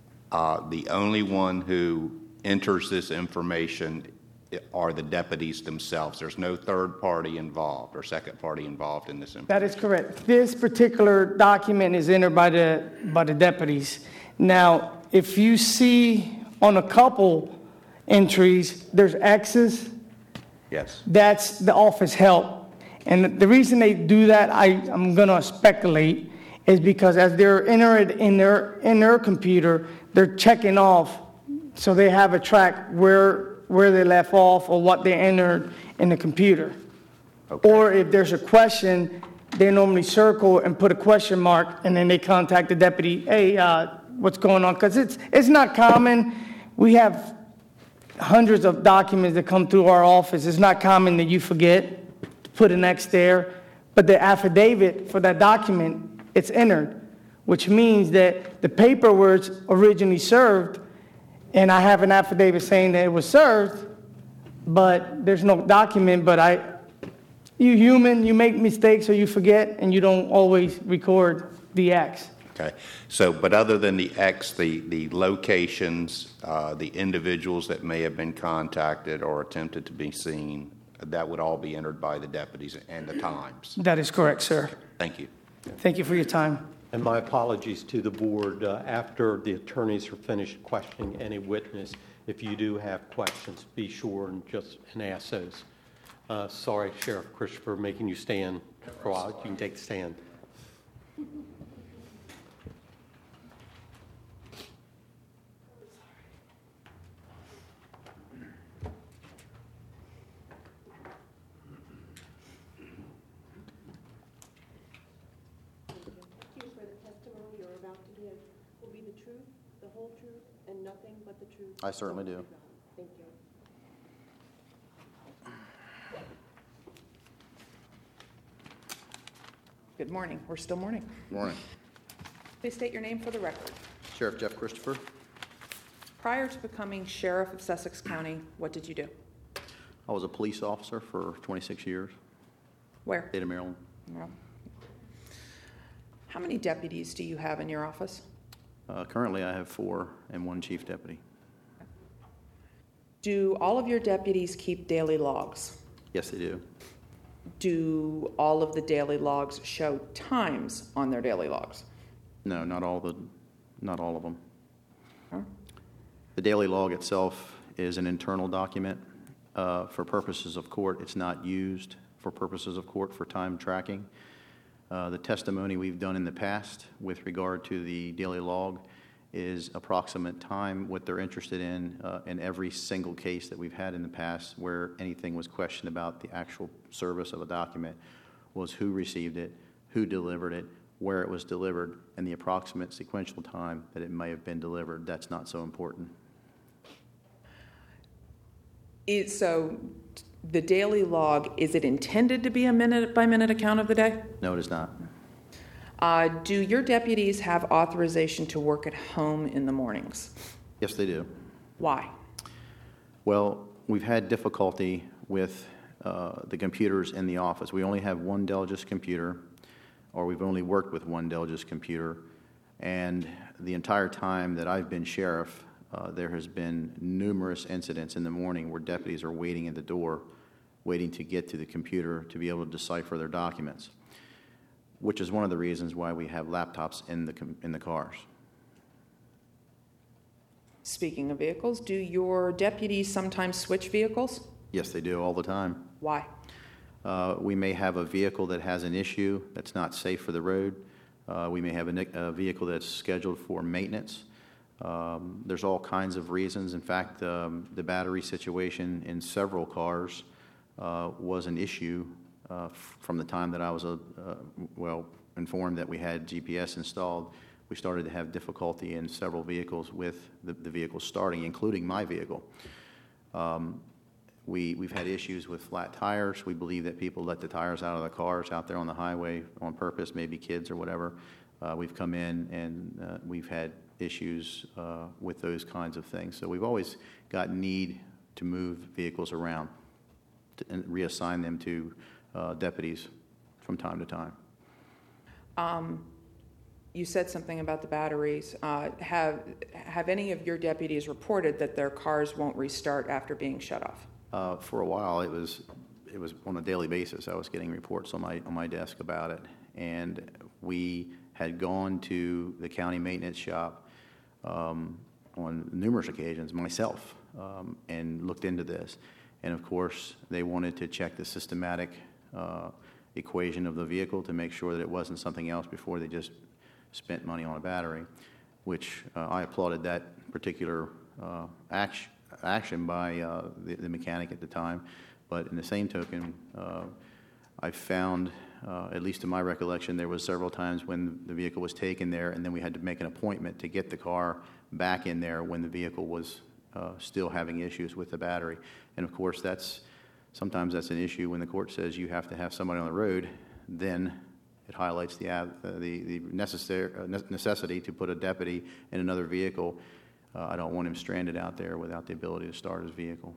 the only one who enters this information are the deputies themselves. There's no third party involved or second party involved in this information. That is correct. This particular document is entered by the deputies. Now, if you see on a couple entries, there's X's. Yes. That's the office help. And the reason they do that, I'm going to speculate, is because as they're entered in their computer, they're checking off, so they have a track where they left off or what they entered in the computer. Okay. Or if there's a question, they normally circle and put a question mark, and then they contact the deputy, hey, what's going on? Because it's not common. We have hundreds of documents that come through our office. It's not common that you forget to put an X there. But the affidavit for that document, it's entered, which means that the paper where it's originally served, and I have an affidavit saying that it was served, but there's no document, but you're human, you make mistakes or you forget, and you don't always record the X. Okay. So, but other than the X, the locations, the individuals that may have been contacted or attempted to be seen, that would all be entered by the deputies and the times. That is correct, sir. Thank you. Thank you for your time. And my apologies to the board. After the attorneys are finished questioning any witness, if you do have questions, be sure and ask those. Sorry, Sheriff Christopher, making you stand for a while. You can take the stand. I certainly do. Thank you. Good morning. We're still morning. Good morning. Please state your name for the record. Sheriff Jeff Christopher. Prior to becoming Sheriff of Sussex County, what did you do? I was a police officer for 26 years. Where? State of Maryland. Well, how many deputies do you have in your office? Currently, I have 4 and 1 chief deputy. Do all of your deputies keep daily logs? Yes, they do. Do all of the daily logs show times on their daily logs? No, not all of them. Huh? The daily log itself is an internal document. For purposes of court, it's not used for purposes of court for time tracking. The testimony we've done in the past with regard to the daily log is approximate time, what they're interested in every single case that we've had in the past where anything was questioned about the actual service of a document was who received it, who delivered it, where it was delivered, and the approximate sequential time that it may have been delivered. That's not so important. So the daily log, is it intended to be a minute-by-minute account of the day? No, it is not. Do your deputies have authorization to work at home in the mornings? Yes, they do. Why? Well, we've had difficulty with the computers in the office. We only have one Delgis computer, or we've only worked with one Delgis computer, and the entire time that I've been sheriff, there has been numerous incidents in the morning where deputies are waiting at the door, waiting to get to the computer to be able to decipher their documents, which is one of the reasons why we have laptops in the cars. Speaking of vehicles, do your deputies sometimes switch vehicles? Yes, they do all the time. Why? We may have a vehicle that has an issue that's not safe for the road. We may have a vehicle that's scheduled for maintenance. There's all kinds of reasons. In fact, the battery situation in several cars was an issue from the time that I was informed that we had GPS installed. We started to have difficulty in several vehicles with the vehicles starting, including my vehicle. We've had issues with flat tires. We believe that people let the tires out of the cars out there on the highway on purpose, maybe kids or whatever. We've come in and we've had issues with those kinds of things. So we've always got need to move vehicles around and reassign them to deputies from time to time. You said something about the batteries. Have any of your deputies reported that their cars won't restart after being shut off? For a while, it was on a daily basis. I was getting reports on my desk about it, and we had gone to the county maintenance shop on numerous occasions myself and looked into this. And of course, they wanted to check the systematic equation of the vehicle to make sure that it wasn't something else before they just spent money on a battery, which I applauded that particular action by the mechanic at the time. But in the same token, I found, at least in my recollection, there was several times when the vehicle was taken there and then we had to make an appointment to get the car back in there when the vehicle was still having issues with the battery. And of course, sometimes that's an issue when the court says you have to have somebody on the road. Then it highlights the necessity to put a deputy in another vehicle. I don't want him stranded out there without the ability to start his vehicle.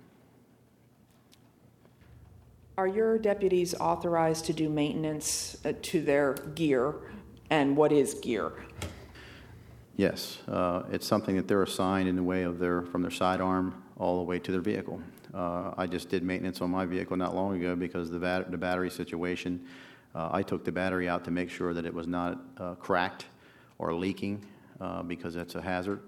Are your deputies authorized to do maintenance to their gear, and what is gear? Yes, it's something that they're assigned in the way of from their sidearm all the way to their vehicle. I just did maintenance on my vehicle not long ago because of the battery situation. I took the battery out to make sure that it was not cracked or leaking because that's a hazard.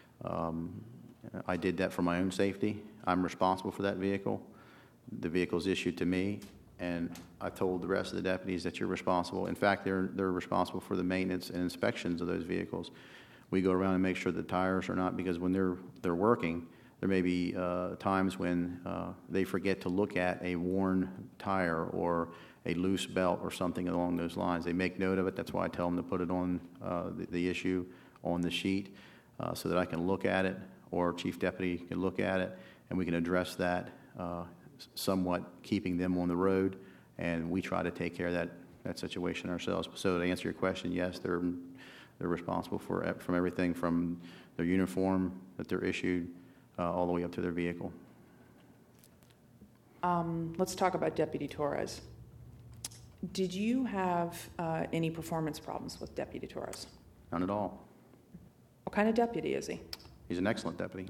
I did that for my own safety. I'm responsible for that vehicle. The vehicle's issued to me, and I told the rest of the deputies that you're responsible. In fact, they're responsible for the maintenance and inspections of those vehicles. We go around and make sure the tires are not, because when they're working, there may be times when they forget to look at a worn tire or a loose belt or something along those lines. They make note of it. That's why I tell them to put it on the issue on the sheet so that I can look at it, or Chief Deputy can look at it, and we can address that somewhat, keeping them on the road, and we try to take care of that situation ourselves. So to answer your question, yes, they're responsible from everything from their uniform that they're issued all the way up to their vehicle. Let's talk about Deputy Torres. Did you have any performance problems with Deputy Torres? None at all. What kind of deputy is he? He's an excellent deputy.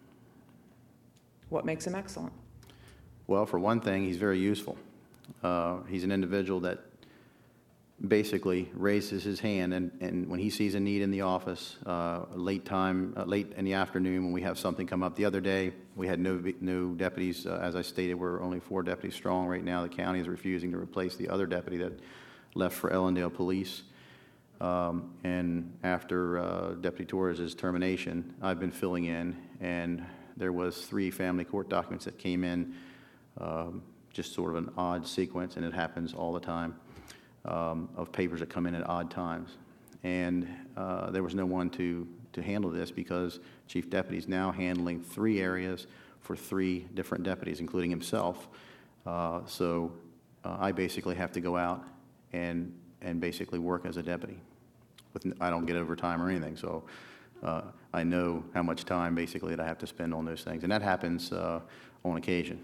What makes him excellent? Well, for one thing, he's very useful. He's an individual that basically raises his hand, and when he sees a need in the office, late in the afternoon when we have something come up. The other day, we had no deputies. As I stated, we're only 4 deputies strong right now. The county is refusing to replace the other deputy that left for Ellendale Police. And after Deputy Torres' termination, I've been filling in, and there was 3 family court documents that came in, just sort of an odd sequence, and it happens all the time, of papers that come in at odd times. And there was no one to handle this because Chief Deputy's now handling 3 areas for 3 different deputies, including himself. So I basically have to go out and basically work as a deputy. I don't get overtime or anything, so I know how much time basically that I have to spend on those things. And that happens on occasion.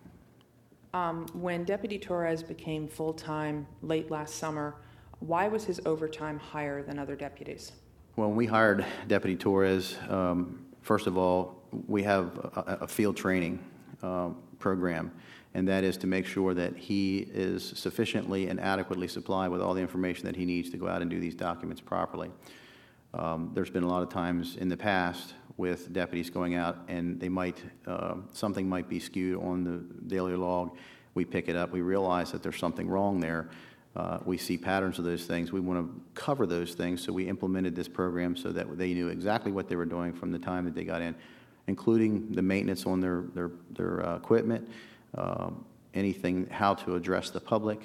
When Deputy Torres became full-time late last summer, why was his overtime higher than other deputies? When we hired Deputy Torres, first of all, we have a field training program, and that is to make sure that he is sufficiently and adequately supplied with all the information that he needs to go out and do these documents properly. There's been a lot of times in the past with deputies going out and they might, something might be skewed on the daily log. We pick it up. We realize that there's something wrong there. We see patterns of those things. We want to cover those things, so we implemented this program so that they knew exactly what they were doing from the time that they got in, including the maintenance on their equipment, anything, how to address the public,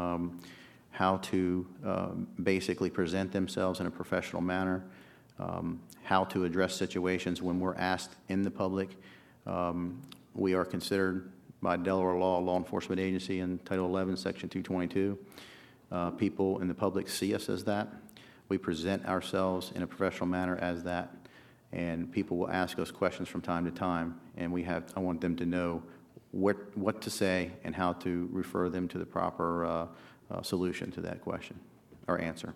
how to basically present themselves in a professional manner, how to address situations when we're asked in the public. We are considered by Delaware law a law enforcement agency in Title 11, Section 222. People in the public see us as that. We present ourselves in a professional manner as that, and people will ask us questions from time to time, and I want them to know what to say and how to refer them to the proper solution to that question or answer.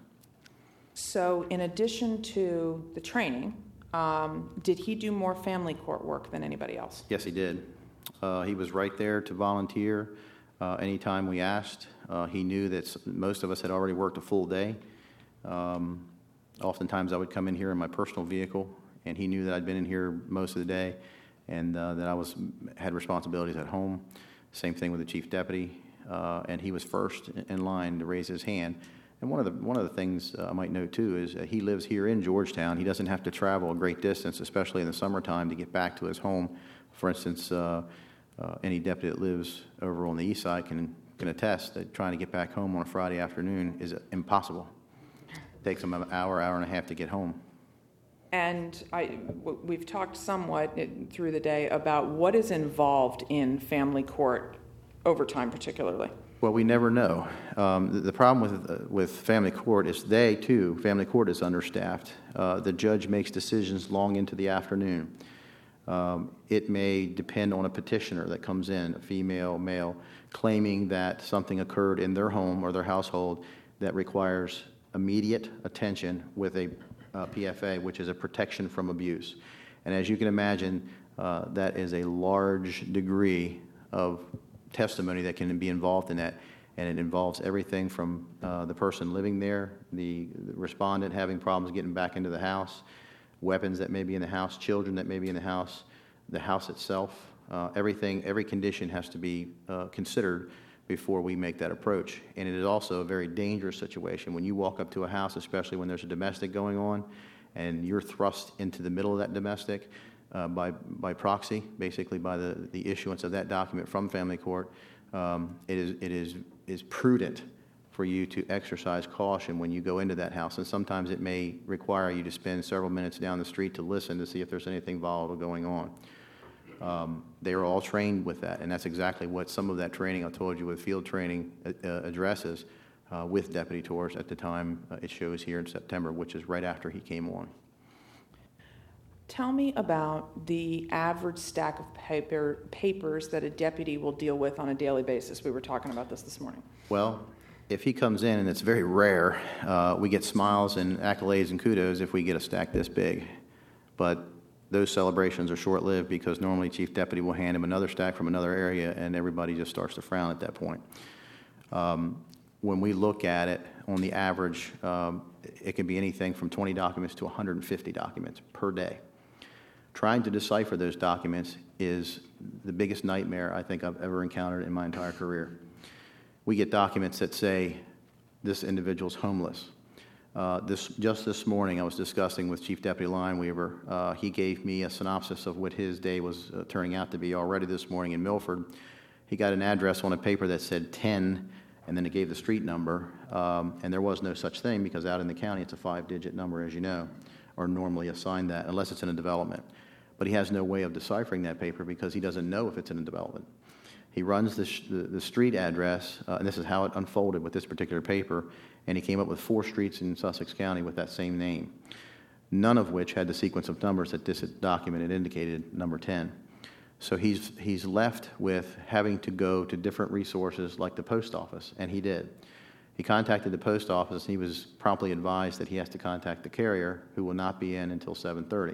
So in addition to the training, did he do more family court work than anybody else? Yes, he did. He was right there to volunteer anytime we asked. He knew that most of us had already worked a full day. Oftentimes I would come in here in my personal vehicle, and he knew that I'd been in here most of the day and that I had responsibilities at home. Same thing with the chief deputy. And he was first in line to raise his hand. And one of the things I might note too is he lives here in Georgetown. He doesn't have to travel a great distance, especially in the summertime, to get back to his home. For instance, any deputy that lives over on the east side can attest that trying to get back home on a Friday afternoon is impossible. It takes them an hour and a half to get home. And we've talked somewhat through the day about what is involved in family court overtime particularly. Well, we never know. The problem with family court is family court is understaffed. The judge makes decisions long into the afternoon. It may depend on a petitioner that comes in, a female, male, claiming that something occurred in their home or their household that requires immediate attention with a PFA, which is a protection from abuse. And as you can imagine, that is a large degree of testimony that can be involved in that, and it involves everything from the person living there, the respondent having problems getting back into the house, weapons that may be in the house, children that may be in the house itself. Every condition has to be considered before we make that approach. And it is also a very dangerous situation. When you walk up to a house, especially when there's a domestic going on, and you're thrust into the middle of that domestic by proxy, basically by the issuance of that document from family court, it is prudent for you to exercise caution when you go into that house. And sometimes it may require you to spend several minutes down the street to listen to see if there's anything volatile going on. They are all trained with that, and that's exactly what some of that training I told you with field training addresses with Deputy Torres at the time it shows here in September, which is right after he came on. Tell me about the average stack of papers that a deputy will deal with on a daily basis. We were talking about this morning. Well, if he comes in, and it's very rare, we get smiles and accolades and kudos if we get a stack this big. But those celebrations are short-lived because normally Chief Deputy will hand him another stack from another area, and everybody just starts to frown at that point. when we look at it on the average, it can be anything from 20 documents to 150 documents per day. Trying to decipher those documents is the biggest nightmare I think I've ever encountered in my entire career. We get documents that say this individual's homeless. Just this morning, I was discussing with Chief Deputy Lineweaver. He gave me a synopsis of what his day was turning out to be already this morning in Milford. He got an address on a paper that said 10, and then it gave the street number, and there was no such thing because out in the county it's a 5-digit number, as you know, or normally assigned that unless it's in a development. But he has no way of deciphering that paper because he doesn't know if it's in a development. He runs the street address, and this is how it unfolded with this particular paper, and he came up with 4 streets in Sussex County with that same name, none of which had the sequence of numbers that this document had indicated, number 10. So he's left with having to go to different resources like the post office, and he did. He contacted the post office, and he was promptly advised that he has to contact the carrier, who will not be in until 7:30.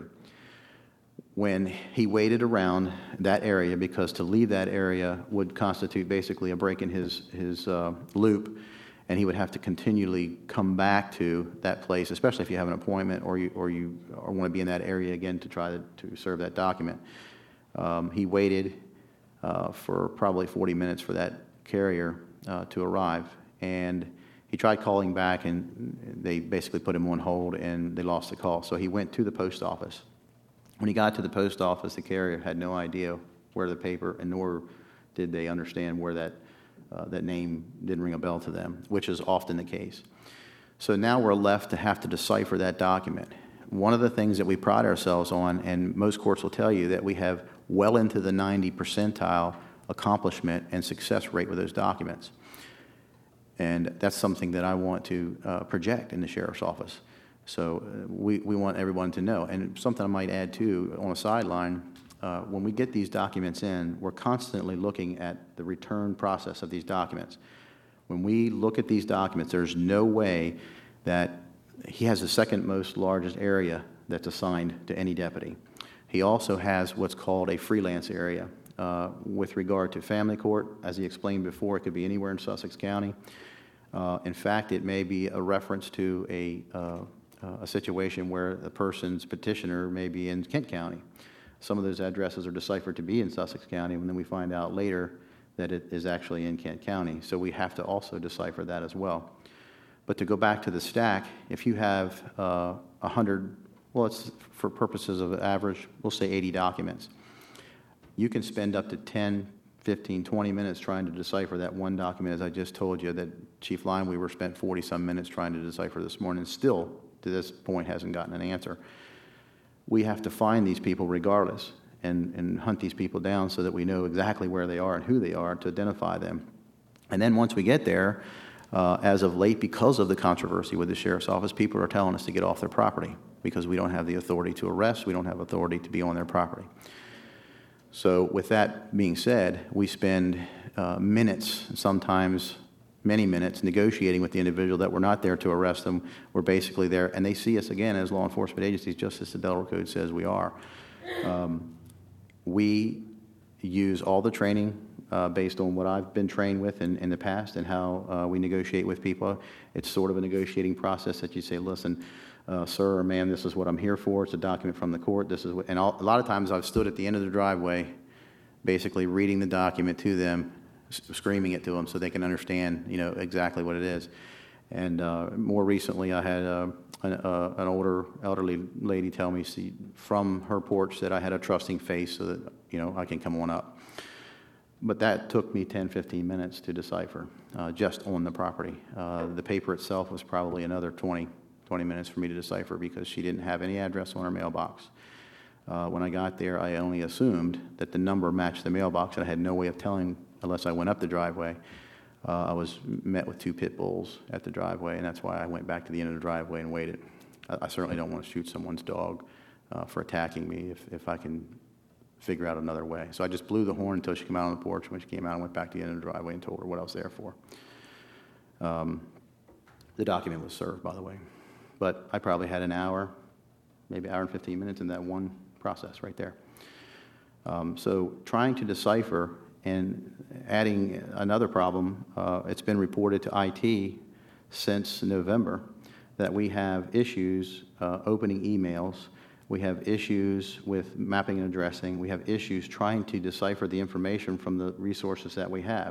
When he waited around that area, because to leave that area would constitute basically a break in his loop, and he would have to continually come back to that place, especially if you have an appointment or you want to be in that area again to try to serve that document. He waited for probably 40 minutes for that carrier to arrive, and he tried calling back, and they basically put him on hold, and they lost the call. So he went to the post office. When he got to the post office, the carrier had no idea where the paper, and nor did they understand where that name didn't ring a bell to them, which is often the case. So now we're left to have to decipher that document. One of the things that we pride ourselves on, and most courts will tell you, that we have well into the 90 percentile accomplishment and success rate with those documents. And that's something that I want to project in the sheriff's office. So we want everyone to know. And something I might add, too, on a sideline, when we get these documents in, we're constantly looking at the return process of these documents. When we look at these documents, there's no way that he has the second most largest area that's assigned to any deputy. He also has what's called a freelance area. With regard to family court, as he explained before, it could be anywhere in Sussex County. In fact, it may be a reference to a situation where the person's petitioner may be in Kent County. Some of those addresses are deciphered to be in Sussex County, and then we find out later that it is actually in Kent County. So we have to also decipher that as well. But to go back to the stack, if you have 100, well, it's for purposes of average, we'll say 80 documents. You can spend up to 10, 15, 20 minutes trying to decipher that one document, as I just told you, that Chief Lineweaver spent 40-some minutes trying to decipher this morning, still, to this point, hasn't gotten an answer. We have to find these people regardless and hunt these people down so that we know exactly where they are and who they are to identify them. And then once we get there, as of late, because of the controversy with the sheriff's office, people are telling us to get off their property because we don't have the authority to arrest, we don't have authority to be on their property. So with that being said, we spend minutes, sometimes many minutes, negotiating with the individual that we're not there to arrest them. We're basically there, and they see us again as law enforcement agencies, just as the Delaware Code says we are. We use all the training based on what I've been trained with in the past and how we negotiate with people. It's sort of a negotiating process that you say, listen, sir or ma'am, this is what I'm here for. It's a document from the court. This is what, and a lot of times I've stood at the end of the driveway basically reading the document to them, screaming it to them so they can understand, exactly what it is. And more recently, I had an older elderly lady tell me from her porch that I had a trusting face so that, I can come on up. But that took me 10, 15 minutes to decipher just on the property. The paper itself was probably another 20 minutes for me to decipher because she didn't have any address on her mailbox. When I got there, I only assumed that the number matched the mailbox, and I had no way of telling unless I went up the driveway. I was met with 2 pit bulls at the driveway, and that's why I went back to the end of the driveway and waited. I certainly don't want to shoot someone's dog for attacking me if I can figure out another way. So I just blew the horn until she came out on the porch. When she came out, I went back to the end of the driveway and told her what I was there for. The document was served, by the way. But I probably had an hour, maybe hour and 15 minutes in that one process right there. So trying to decipher, and adding another problem, it's been reported to IT since November that we have issues opening emails. We have issues with mapping and addressing. We have issues trying to decipher the information from the resources that we have.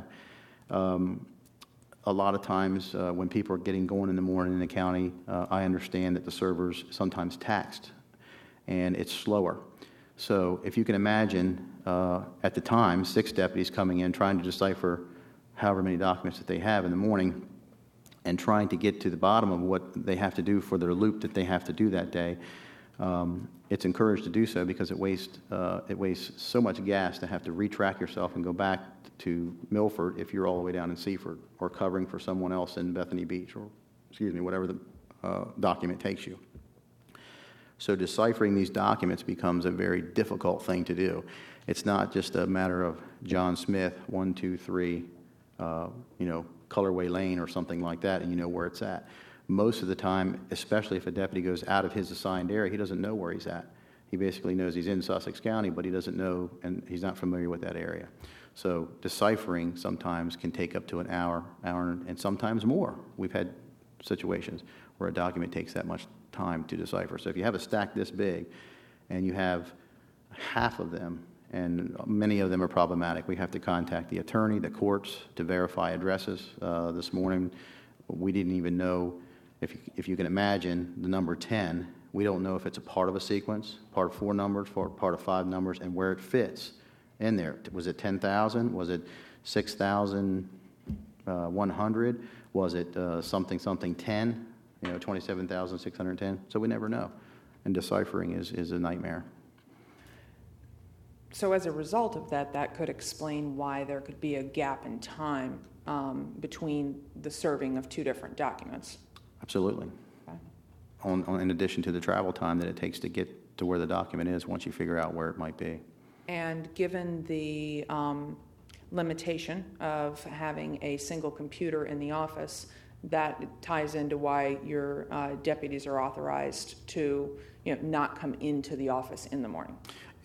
A lot of times when people are getting going in the morning in the county, I understand that the server's sometimes taxed and it's slower. So if you can imagine, at the time, 6 deputies coming in trying to decipher however many documents that they have in the morning and trying to get to the bottom of what they have to do for their loop that they have to do that day, it's encouraged to do so because it wastes so much gas to have to retrack yourself and go back to Milford if you're all the way down in Seaford or covering for someone else in Bethany Beach or, whatever the document takes you. So deciphering these documents becomes a very difficult thing to do. It's not just a matter of John Smith, 123, Colorway Lane or something like that, and you know where it's at. Most of the time, especially if a deputy goes out of his assigned area, he doesn't know where he's at. He basically knows he's in Sussex County, but he doesn't know, and he's not familiar with that area. So deciphering sometimes can take up to an hour, and sometimes more. We've had situations where a document takes that much time to decipher. So if you have a stack this big and you have half of them, and many of them are problematic, we have to contact the attorney, the courts to verify addresses. This morning, we didn't even know, if you can imagine, the number 10. We don't know if it's a part of a sequence, part of 4 numbers, part of 5 numbers, and where it fits in there. Was it 10,000? Was it 6,100? Was it something 10? 27,610. So we never know, and deciphering is a nightmare. So as a result of that, that could explain why there could be a gap in time between the serving of 2 different documents. Absolutely. Okay. In addition to the travel time that it takes to get to where the document is once you figure out where it might be. And given the limitation of having a single computer in the office, that ties into why your deputies are authorized to not come into the office in the morning.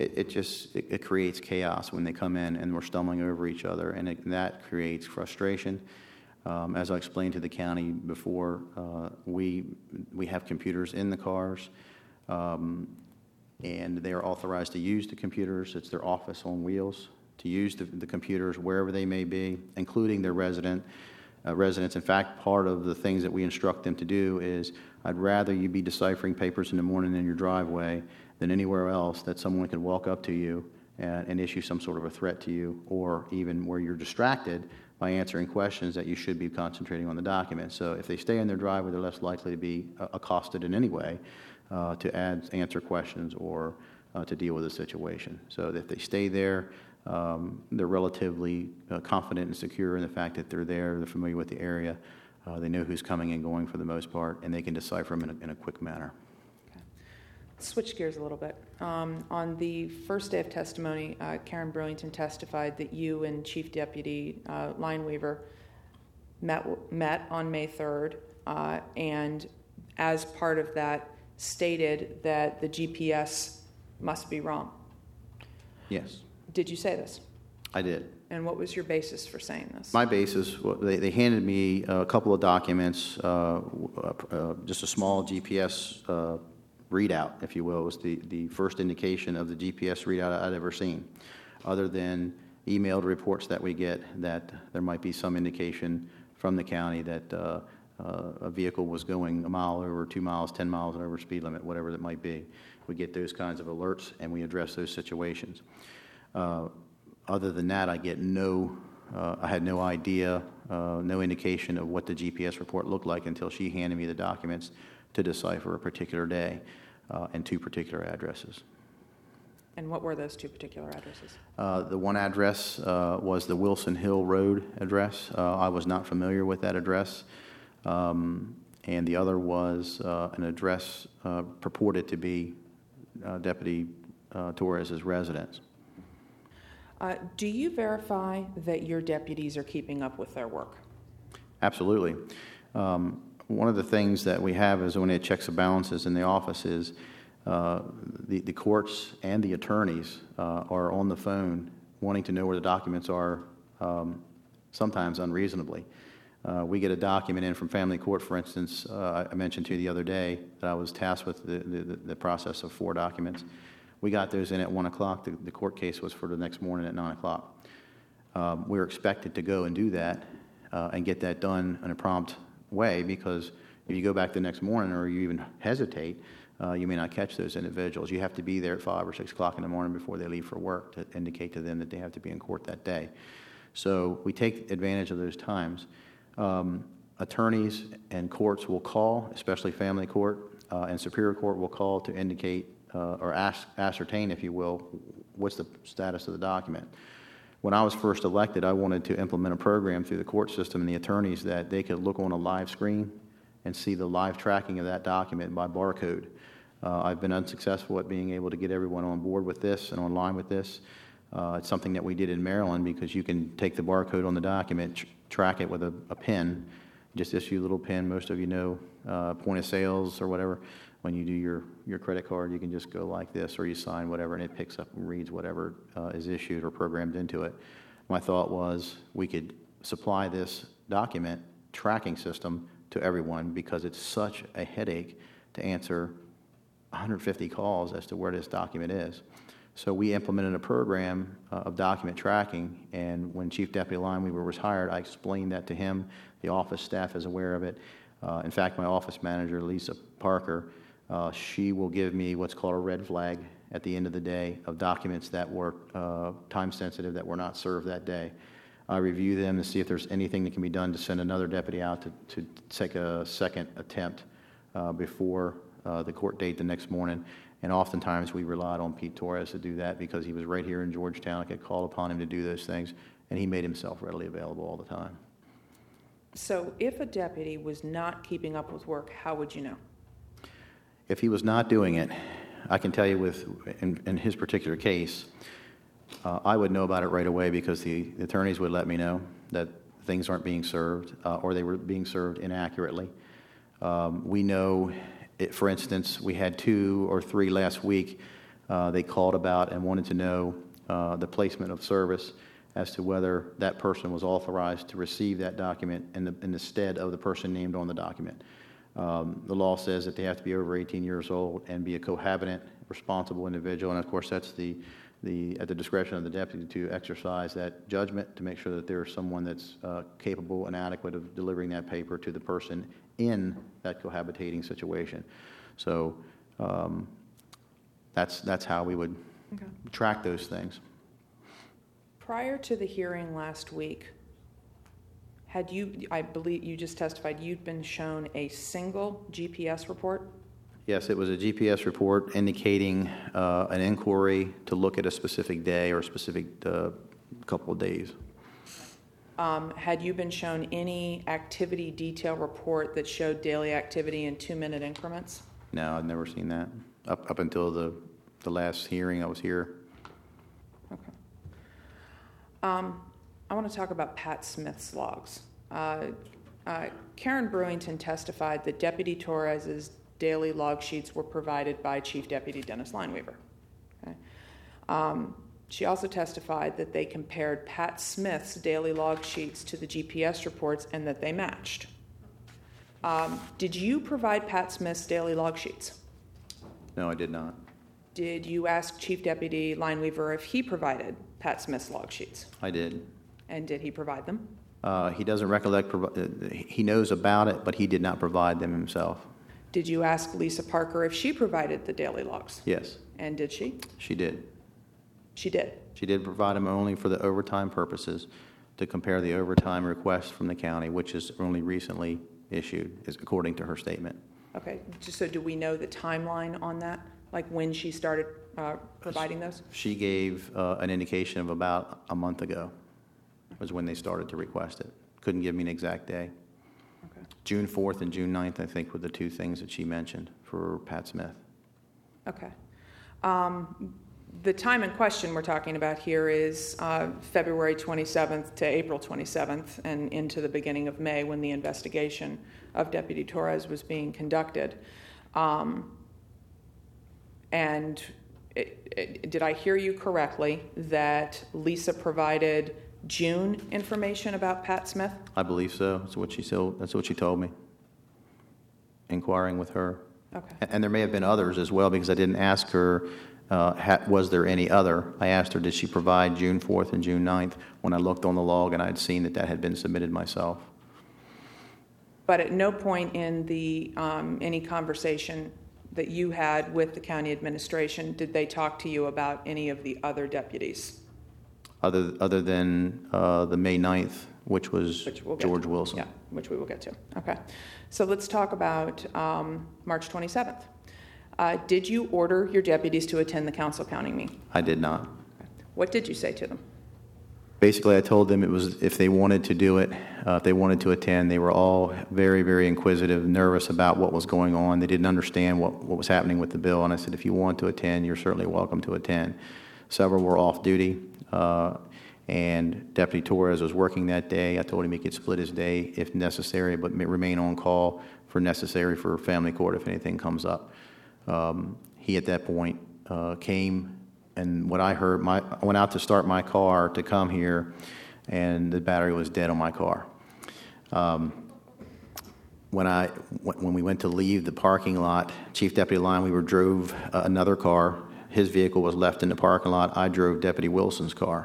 It creates chaos when they come in and we're stumbling over each other, and that creates frustration. As I explained to the county before, we have computers in the cars, and they are authorized to use the computers. It's their office on wheels to use the computers wherever they may be, including their residents. In fact, part of the things that we instruct them to do is, I'd rather you be deciphering papers in the morning in your driveway than anywhere else that someone could walk up to you and issue some sort of a threat to you, or even where you're distracted by answering questions that you should be concentrating on the document. So if they stay in their driveway, they're less likely to be accosted in any way to answer questions or to deal with a situation. So if they stay there, they're relatively confident and secure in the fact that they're there, they're familiar with the area, they know who's coming and going for the most part, and they can decipher them in a quick manner. Okay. Switch gears a little bit. On the first day of testimony, Karen Burlington testified that you and Chief Deputy Lineweaver met on May 3rd, and as part of that stated that the GPS must be wrong. Yes. Did you say this? I did. And what was your basis for saying this? My basis, they handed me a couple of documents, just a small GPS readout, if you will. It was the first indication of the GPS readout I'd ever seen, other than emailed reports that we get that there might be some indication from the county that a vehicle was going a mile over, 2 miles, 10 miles over speed limit, whatever that might be. We get those kinds of alerts, and we address those situations. Other than that, I had no idea, no indication of what the GPS report looked like until she handed me the documents to decipher a particular day and 2 particular addresses. And what were those 2 particular addresses? The one address was the Wilson Hill Road address. I was not familiar with that address. And the other was an address purported to be Deputy Torres's residence. Do you verify that your deputies are keeping up with their work? Absolutely. One of the things that we have is when it checks and balances in the office is the courts and the attorneys are on the phone wanting to know where the documents are sometimes unreasonably. We get a document in from family court, for instance. I mentioned to you the other day that I was tasked with the process of 4 documents. We got those in at 1 o'clock. The court case was for the next morning at 9 o'clock. We were expected to go and do that and get that done in a prompt way, because if you go back the next morning or you even hesitate, you may not catch those individuals. You have to be there at 5 or 6 o'clock in the morning before they leave for work to indicate to them that they have to be in court that day. So we take advantage of those times. Attorneys and courts will call, especially family court and superior court will call to indicate or ascertain, if you will, what's the status of the document. When I was first elected, I wanted to implement a program through the court system and the attorneys that they could look on a live screen and see the live tracking of that document by barcode. I've been unsuccessful at being able to get everyone on board with this and online with this. It's something that we did in Maryland, because you can take the barcode on the document, track it with a pen, just issue a little pen. Most of you know point of sales or whatever. When you do your credit card, you can just go like this, or you sign whatever, and it picks up and reads whatever is issued or programmed into it. My thought was we could supply this document tracking system to everyone, because it's such a headache to answer 150 calls as to where this document is. So we implemented a program of document tracking, and when Chief Deputy Lineweaver was hired, I explained that to him. The office staff is aware of it. In fact, my office manager, Lisa Parker, she will give me what's called a red flag at the end of the day of documents that were time sensitive, that were not served that day. I review them to see if there's anything that can be done to send another deputy out to take a second attempt before the court date the next morning. And oftentimes we relied on Pete Torres to do that, because he was right here in Georgetown. I could call upon him to do those things, and he made himself readily available all the time. So if a deputy was not keeping up with work, how would you know? If he was not doing it, I can tell you in his particular case, I would know about it right away, because the attorneys would let me know that things aren't being served or they were being served inaccurately. We know, for instance, we had 2 or 3 last week. They called about and wanted to know the placement of service as to whether that person was authorized to receive that document in the stead of the person named on the document. The law says that they have to be over 18 years old and be a cohabitant, responsible individual, and of course that's at the discretion of the deputy to exercise that judgment to make sure that there's someone that's capable and adequate of delivering that paper to the person in that cohabitating situation. So that's how we would track those things. Prior to the hearing last week, had you, I believe you just testified, you'd been shown a single GPS report? Yes, it was a GPS report indicating an inquiry to look at a specific day or a specific couple of days. Had you been shown any activity detail report that showed daily activity in 2-minute increments? No, I've never seen that. Up until the last hearing I was here. Okay. I want to talk about Pat Smith's logs. Karen Brewington testified that Deputy Torres's daily log sheets were provided by Chief Deputy Dennis Lineweaver. Okay. She also testified that they compared Pat Smith's daily log sheets to the GPS reports and that they matched. Did you provide Pat Smith's daily log sheets? No, I did not. Did you ask Chief Deputy Lineweaver if he provided Pat Smith's log sheets? I did. And did he provide them? He doesn't recollect. He knows about it, but he did not provide them himself. Did you ask Lisa Parker if she provided the daily logs? Yes. And did she? She did. She did? She did provide them only for the overtime purposes, to compare the overtime request from the county, which is only recently issued, according to her statement. Okay. So do we know the timeline on that? Like when she started providing those? She gave an indication of about a month ago was when they started to request it. Couldn't give me an exact day. Okay. June 4th and June 9th, I think, were the 2 things that she mentioned for Pat Smith. Okay. The time in question we're talking about here is February 27th to April 27th and into the beginning of May, when the investigation of Deputy Torres was being conducted. And did I hear you correctly that Lisa provided June information about Pat Smith? I believe so. That's what she told me, inquiring with her. Okay. And there may have been others as well, because I didn't ask her, was there any other? I asked her, did she provide June 4th and June 9th, when I looked on the log and I had seen that had been submitted myself. But at no point in the any conversation that you had with the county administration did they talk to you about any of the other deputies? Other than the May 9th, which was George Wilson. Yeah, which we will get to. Okay. So let's talk about March 27th. Did you order your deputies to attend the council counting meeting? I did not. Okay. What did you say to them? Basically, I told them it was if they wanted to do it, if they wanted to attend. They were all very, very inquisitive, nervous about what was going on. They didn't understand what was happening with the bill. And I said, if you want to attend, you're certainly welcome to attend. Several were off duty, and Deputy Torres was working that day. I told him he could split his day if necessary, but remain on call for necessary for family court if anything comes up. He, at that point, came. And what I heard, I went out to start my car to come here, and the battery was dead on my car. When we went to leave the parking lot, Chief Deputy Lineweaver drove another car. His vehicle was left in the parking lot. I drove Deputy Wilson's car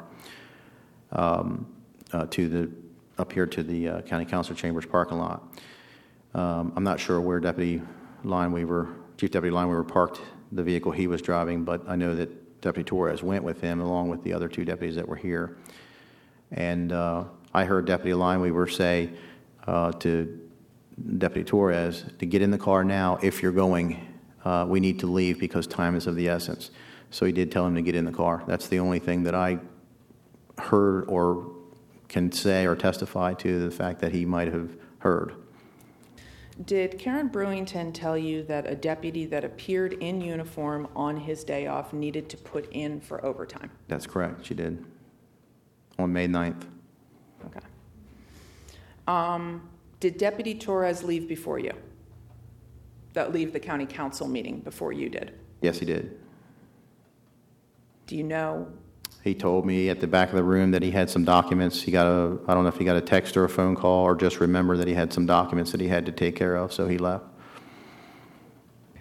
up here to the County Council Chambers parking lot. I'm not sure where Chief Deputy Lineweaver parked the vehicle he was driving, but I know that Deputy Torres went with him along with the other two deputies that were here. And I heard Deputy Lineweaver say to Deputy Torres to get in the car now. If you're going, we need to leave because time is of the essence. So he did tell him to get in the car. That's the only thing that I heard or can say or testify to the fact that he might have heard. Did Karen Brewington tell you that a deputy that appeared in uniform on his day off needed to put in for overtime? That's correct. She did. On May 9th. Okay. Did Deputy Torres leave before you? Leave the county council meeting before you did? Yes, he did. Do you know? He told me at the back of the room that he had some documents. I don't know if he got a text or a phone call or just remembered that he had some documents that he had to take care of, so he left. Okay.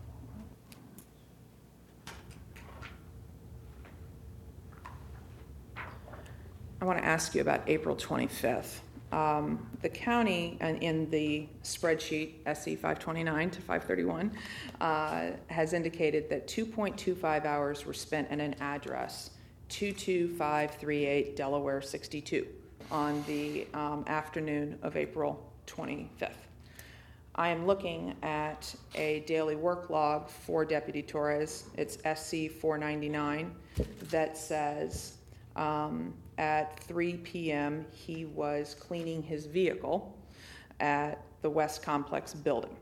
I want to ask you about April 25th. The county, in the spreadsheet, SC 529 to 531, has indicated that 2.25 hours were spent at an address, 22538 Delaware 62, on the afternoon of April 25th. I am looking at a daily work log for Deputy Torres. It's SC 499 that says at 3 p.m. he was cleaning his vehicle at the West Complex building.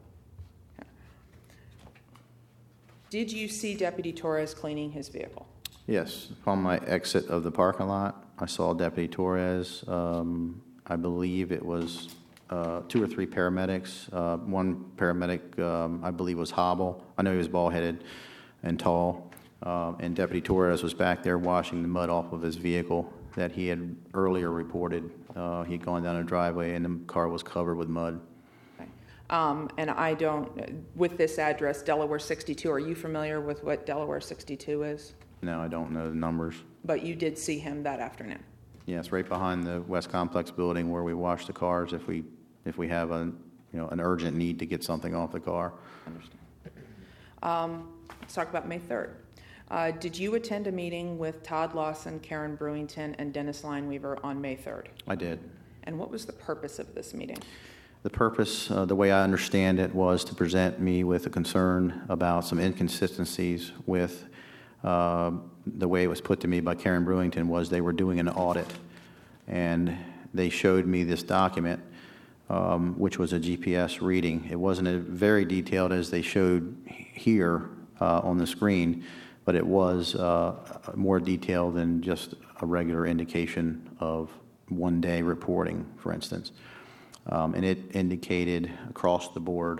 Did you see Deputy Torres cleaning his vehicle? Yes. Upon my exit of the parking lot, I saw Deputy Torres. I believe it was 2 or 3 paramedics. One paramedic, I believe, was Hobble. I know he was bald-headed and tall. And Deputy Torres was back there washing the mud off of his vehicle that he had earlier reported. He'd gone down a driveway and the car was covered with mud. Okay. And I don't, with this address, Delaware 62, are you familiar with what Delaware 62 is? No, I don't know the numbers. But you did see him that afternoon? Yes, right behind the West Complex building where we wash the cars if we have an urgent need to get something off the car. Understand. Let's talk about May 3rd. Did you attend a meeting with Todd Lawson, Karen Brewington, and Dennis Lineweaver on May 3rd? I did. And what was the purpose of this meeting? The purpose, the way I understand it, was to present me with a concern about some inconsistencies with the way it was put to me by Karen Brewington was they were doing an audit, and they showed me this document, which was a GPS reading. It wasn't very detailed as they showed here on the screen, but it was more detailed than just a regular indication of one-day reporting, for instance. And it indicated across the board,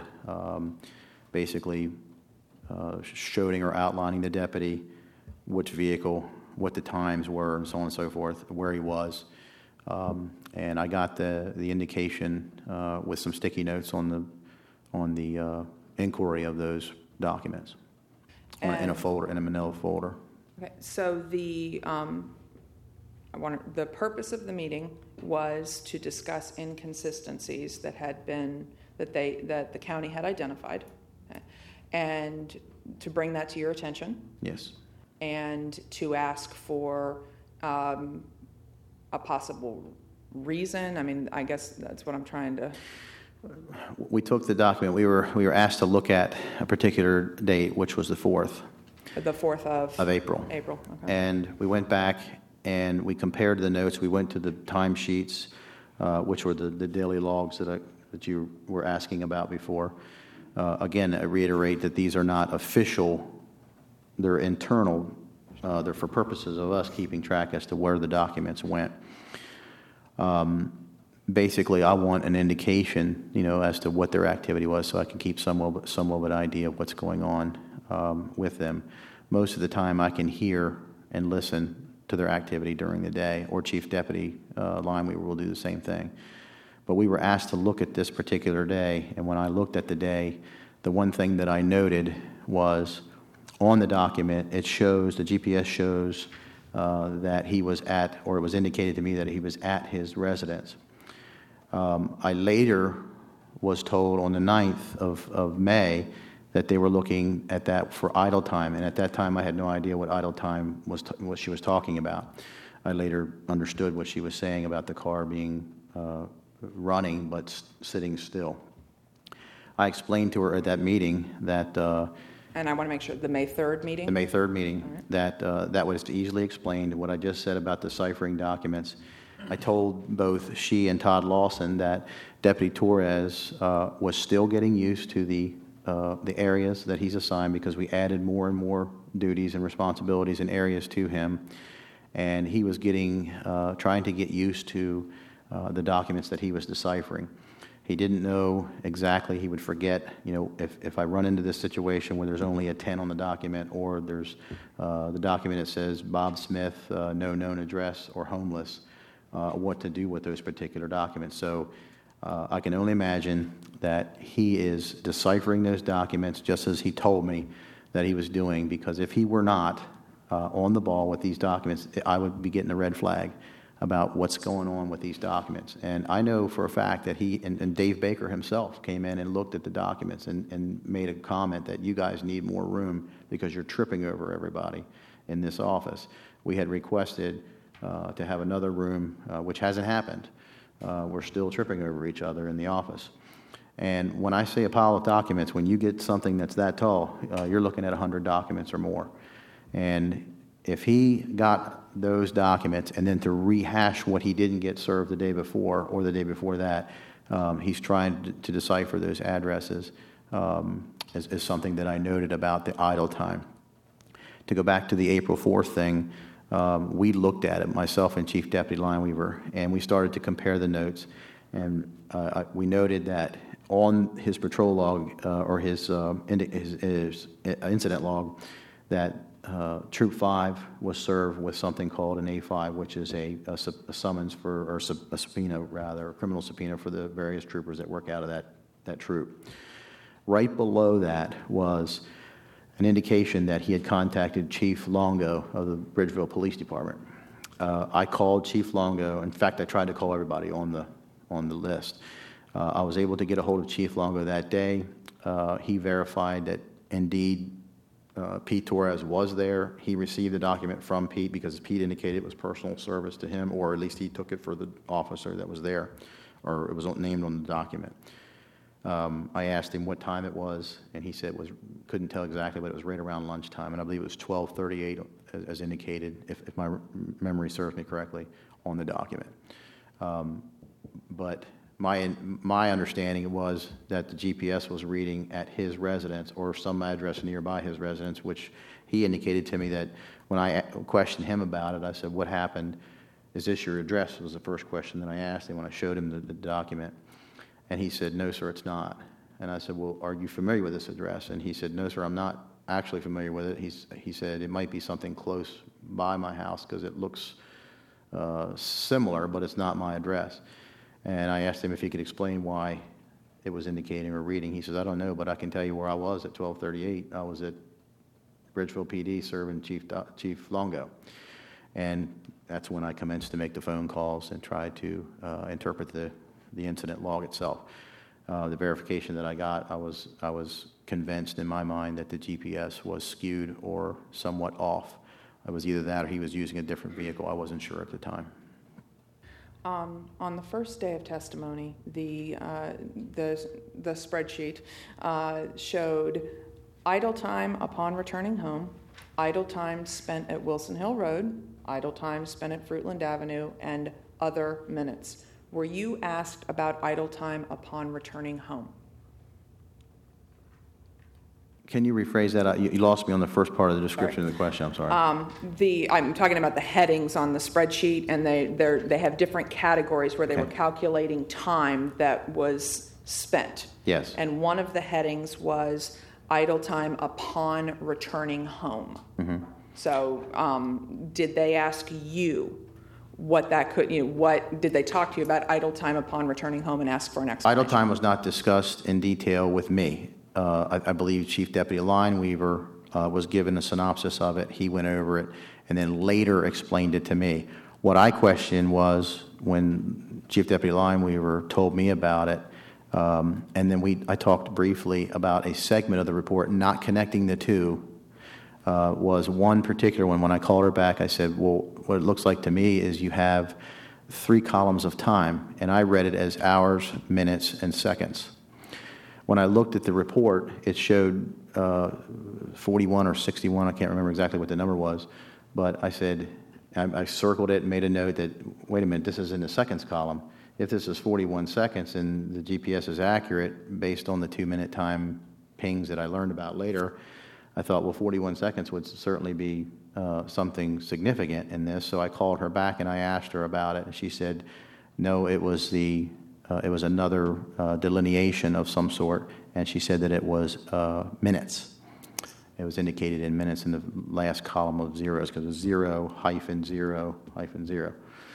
basically showing or outlining the deputy which vehicle what the times were and so on and so forth, where he was. And I got the indication with some sticky notes on the inquiry of those documents in a folder, in a manila folder. Okay, so the purpose of the meeting was to discuss inconsistencies that had been that the county had identified, okay, and to bring that to your attention. Yes. And to ask for a possible reason. I mean, I guess that's what I'm trying to. We took the document. We were asked to look at a particular date, which was the 4th. The 4th of April. April. Okay. And we went back and we compared the notes. We went to the timesheets, which were the daily logs that you were asking about before. Again, I reiterate that these are not official. They're internal. They're for purposes of us keeping track as to where the documents went. Basically, I want an indication, as to what their activity was, so I can keep somewhat of an idea of what's going on with them. Most of the time, I can hear and listen to their activity during the day, or Chief Deputy Lineweaver will do the same thing. But we were asked to look at this particular day, and when I looked at the day, the one thing that I noted was on the document, the GPS shows that he was at, or it was indicated to me that he was at his residence. I later was told on the 9th of May that they were looking at that for idle time, and at that time I had no idea what idle time was, what she was talking about. I later understood what she was saying about the car being running but sitting still. I explained to her at that meeting that and I want to make sure, the May 3rd meeting? The May 3rd meeting, right, that was easily explained. What I just said about deciphering documents, I told both she and Todd Lawson that Deputy Torres was still getting used to the areas that he's assigned, because we added more and more duties and responsibilities and areas to him, and he was trying to get used to the documents that he was deciphering. He didn't know exactly. He would forget, if I run into this situation where there's only a 10 on the document, or there's the document that says Bob Smith, no known address, or homeless, what to do with those particular documents. So I can only imagine that he is deciphering those documents just as he told me that he was doing, because if he were not on the ball with these documents, I would be getting a red flag about what's going on with these documents. And I know for a fact that he and Dave Baker himself came in and looked at the documents and made a comment that you guys need more room because you're tripping over everybody in this office. We had requested to have another room, which hasn't happened. We're still tripping over each other in the office. And when I say a pile of documents, when you get something that's that tall, you're looking at 100 documents or more. And if he got those documents and then to rehash what he didn't get served the day before or the day before that, he's trying to decipher those addresses is something that I noted about the idle time. To go back to the April 4th thing, we looked at it, myself and Chief Deputy Lineweaver, and we started to compare the notes. And we noted that on his patrol log or his incident log, that Troop 5 was served with something called an A5, which is a summons or a subpoena, rather, a criminal subpoena for the various troopers that work out of that troop. Right below that was an indication that he had contacted Chief Longo of the Bridgeville Police Department. I called Chief Longo. In fact, I tried to call everybody on the list. I was able to get a hold of Chief Longo that day. He verified that indeed Pete Torres was there. He received the document from Pete because Pete indicated it was personal service to him, or at least he took it for the officer that was there, or it was named on the document. I asked him what time it was, and he said couldn't tell exactly, but it was right around lunchtime, and I believe it was 12:38, as indicated, if my memory serves me correctly, on the document. But my understanding was that the GPS was reading at his residence or some address nearby his residence, which he indicated to me that when I questioned him about it, I said, "What happened? Is this your address?" was the first question that I asked him when I showed him the document. And he said, "No, sir, it's not." And I said, "Well, are you familiar with this address?" And he said, "No, sir, I'm not actually familiar with it." He said, "It might be something close by my house because it looks similar, but it's not my address. And I asked him if he could explain why it was indicating or reading. He says, I don't know, but I can tell you where I was at 12:38. I was at Bridgeville PD serving Chief Longo. And that's when I commenced to make the phone calls and try to interpret the incident log itself. The verification that I got, I was convinced in my mind that the GPS was skewed or somewhat off. It was either that or he was using a different vehicle. I wasn't sure at the time. On the first day of testimony, the spreadsheet showed idle time upon returning home, idle time spent at Wilson Hill Road, idle time spent at Fruitland Avenue, and other minutes. Were you asked about idle time upon returning home? Can you rephrase that? You lost me on the first part of the description of the question. I'm sorry. I'm talking about the headings on the spreadsheet, and they have different categories where they were calculating time that was spent. Yes. And one of the headings was idle time upon returning home. Mm-hmm. So did they ask you what that could, what did they talk to you about idle time upon returning home and ask for an explanation? Idle time was not discussed in detail with me. I believe Chief Deputy Lineweaver was given a synopsis of it. He went over it and then later explained it to me. What I questioned was when Chief Deputy Lineweaver told me about it, and then I talked briefly about a segment of the report, not connecting the two, was one particular one. When I called her back, I said, well, what it looks like to me is you have 3 columns of time, and I read it as hours, minutes, and seconds. When I looked at the report, it showed 41 or 61. I can't remember exactly what the number was, but I said, I circled it and made a note that, wait a minute, this is in the seconds column. If this is 41 seconds and the GPS is accurate based on the 2-minute time pings that I learned about later, I thought, well, 41 seconds would certainly be something significant in this. So I called her back and I asked her about it, and she said, no, it was another delineation of some sort, and she said that it was minutes. It was indicated in minutes in the last column of zeros because it was 0-0-0-0.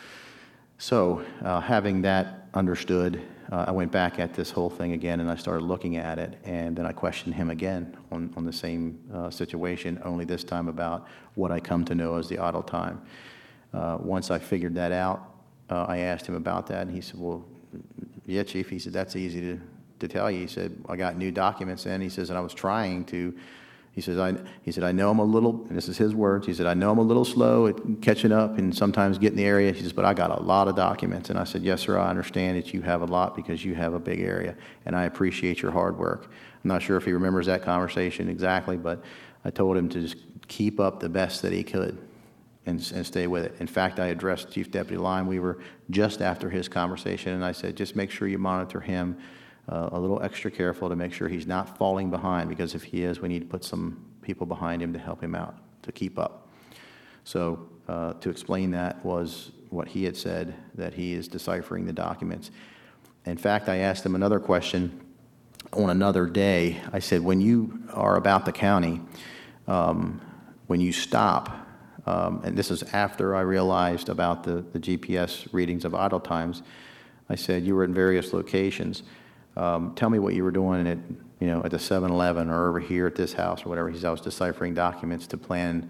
So having that understood, I went back at this whole thing again and I started looking at it, and then I questioned him again on the same situation, only this time about what I come to know as the idle time. Once I figured that out, I asked him about that, and he said, well, yeah, Chief, he said, that's easy to tell you. He said, I got new documents in. He says, and I was trying to, he said, I know I'm a little, and this is his words, he said, I know I'm a little slow at catching up and sometimes getting the area. He says, but I got a lot of documents. And I said, yes, sir, I understand that you have a lot because you have a big area, and I appreciate your hard work. I'm not sure if he remembers that conversation exactly, but I told him to just keep up the best that he could and stay with it. In fact, I addressed Chief Deputy Lineweaver just after his conversation, and I said, just make sure you monitor him a little extra careful to make sure he's not falling behind, because if he is, we need to put some people behind him to help him out, to keep up. So to explain that was what he had said, that he is deciphering the documents. In fact, I asked him another question on another day. I said, when you are about the county, when you stop, and this is after I realized about the GPS readings of idle times, I said, you were in various locations. Tell me what you were doing at the 7-Eleven or over here at this house or whatever. I was deciphering documents to plan.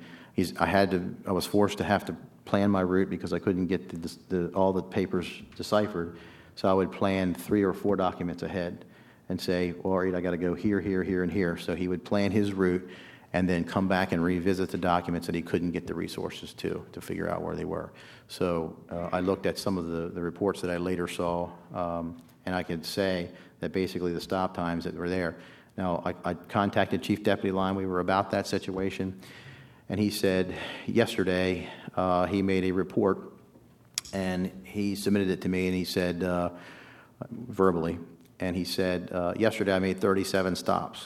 I was forced to have to plan my route because I couldn't get all the papers deciphered. So I would plan 3 or 4 documents ahead and say, all right, I got to go here, here, here, and here. So he would plan his route and then come back and revisit the documents that he couldn't get the resources to figure out where they were. So I looked at some of the reports that I later saw, and I could say that basically the stop times that were there. Now, I contacted Chief Deputy Lineweaver about that situation, and he said yesterday he made a report, and he submitted it to me, and he said verbally, and he said, yesterday I made 37 stops.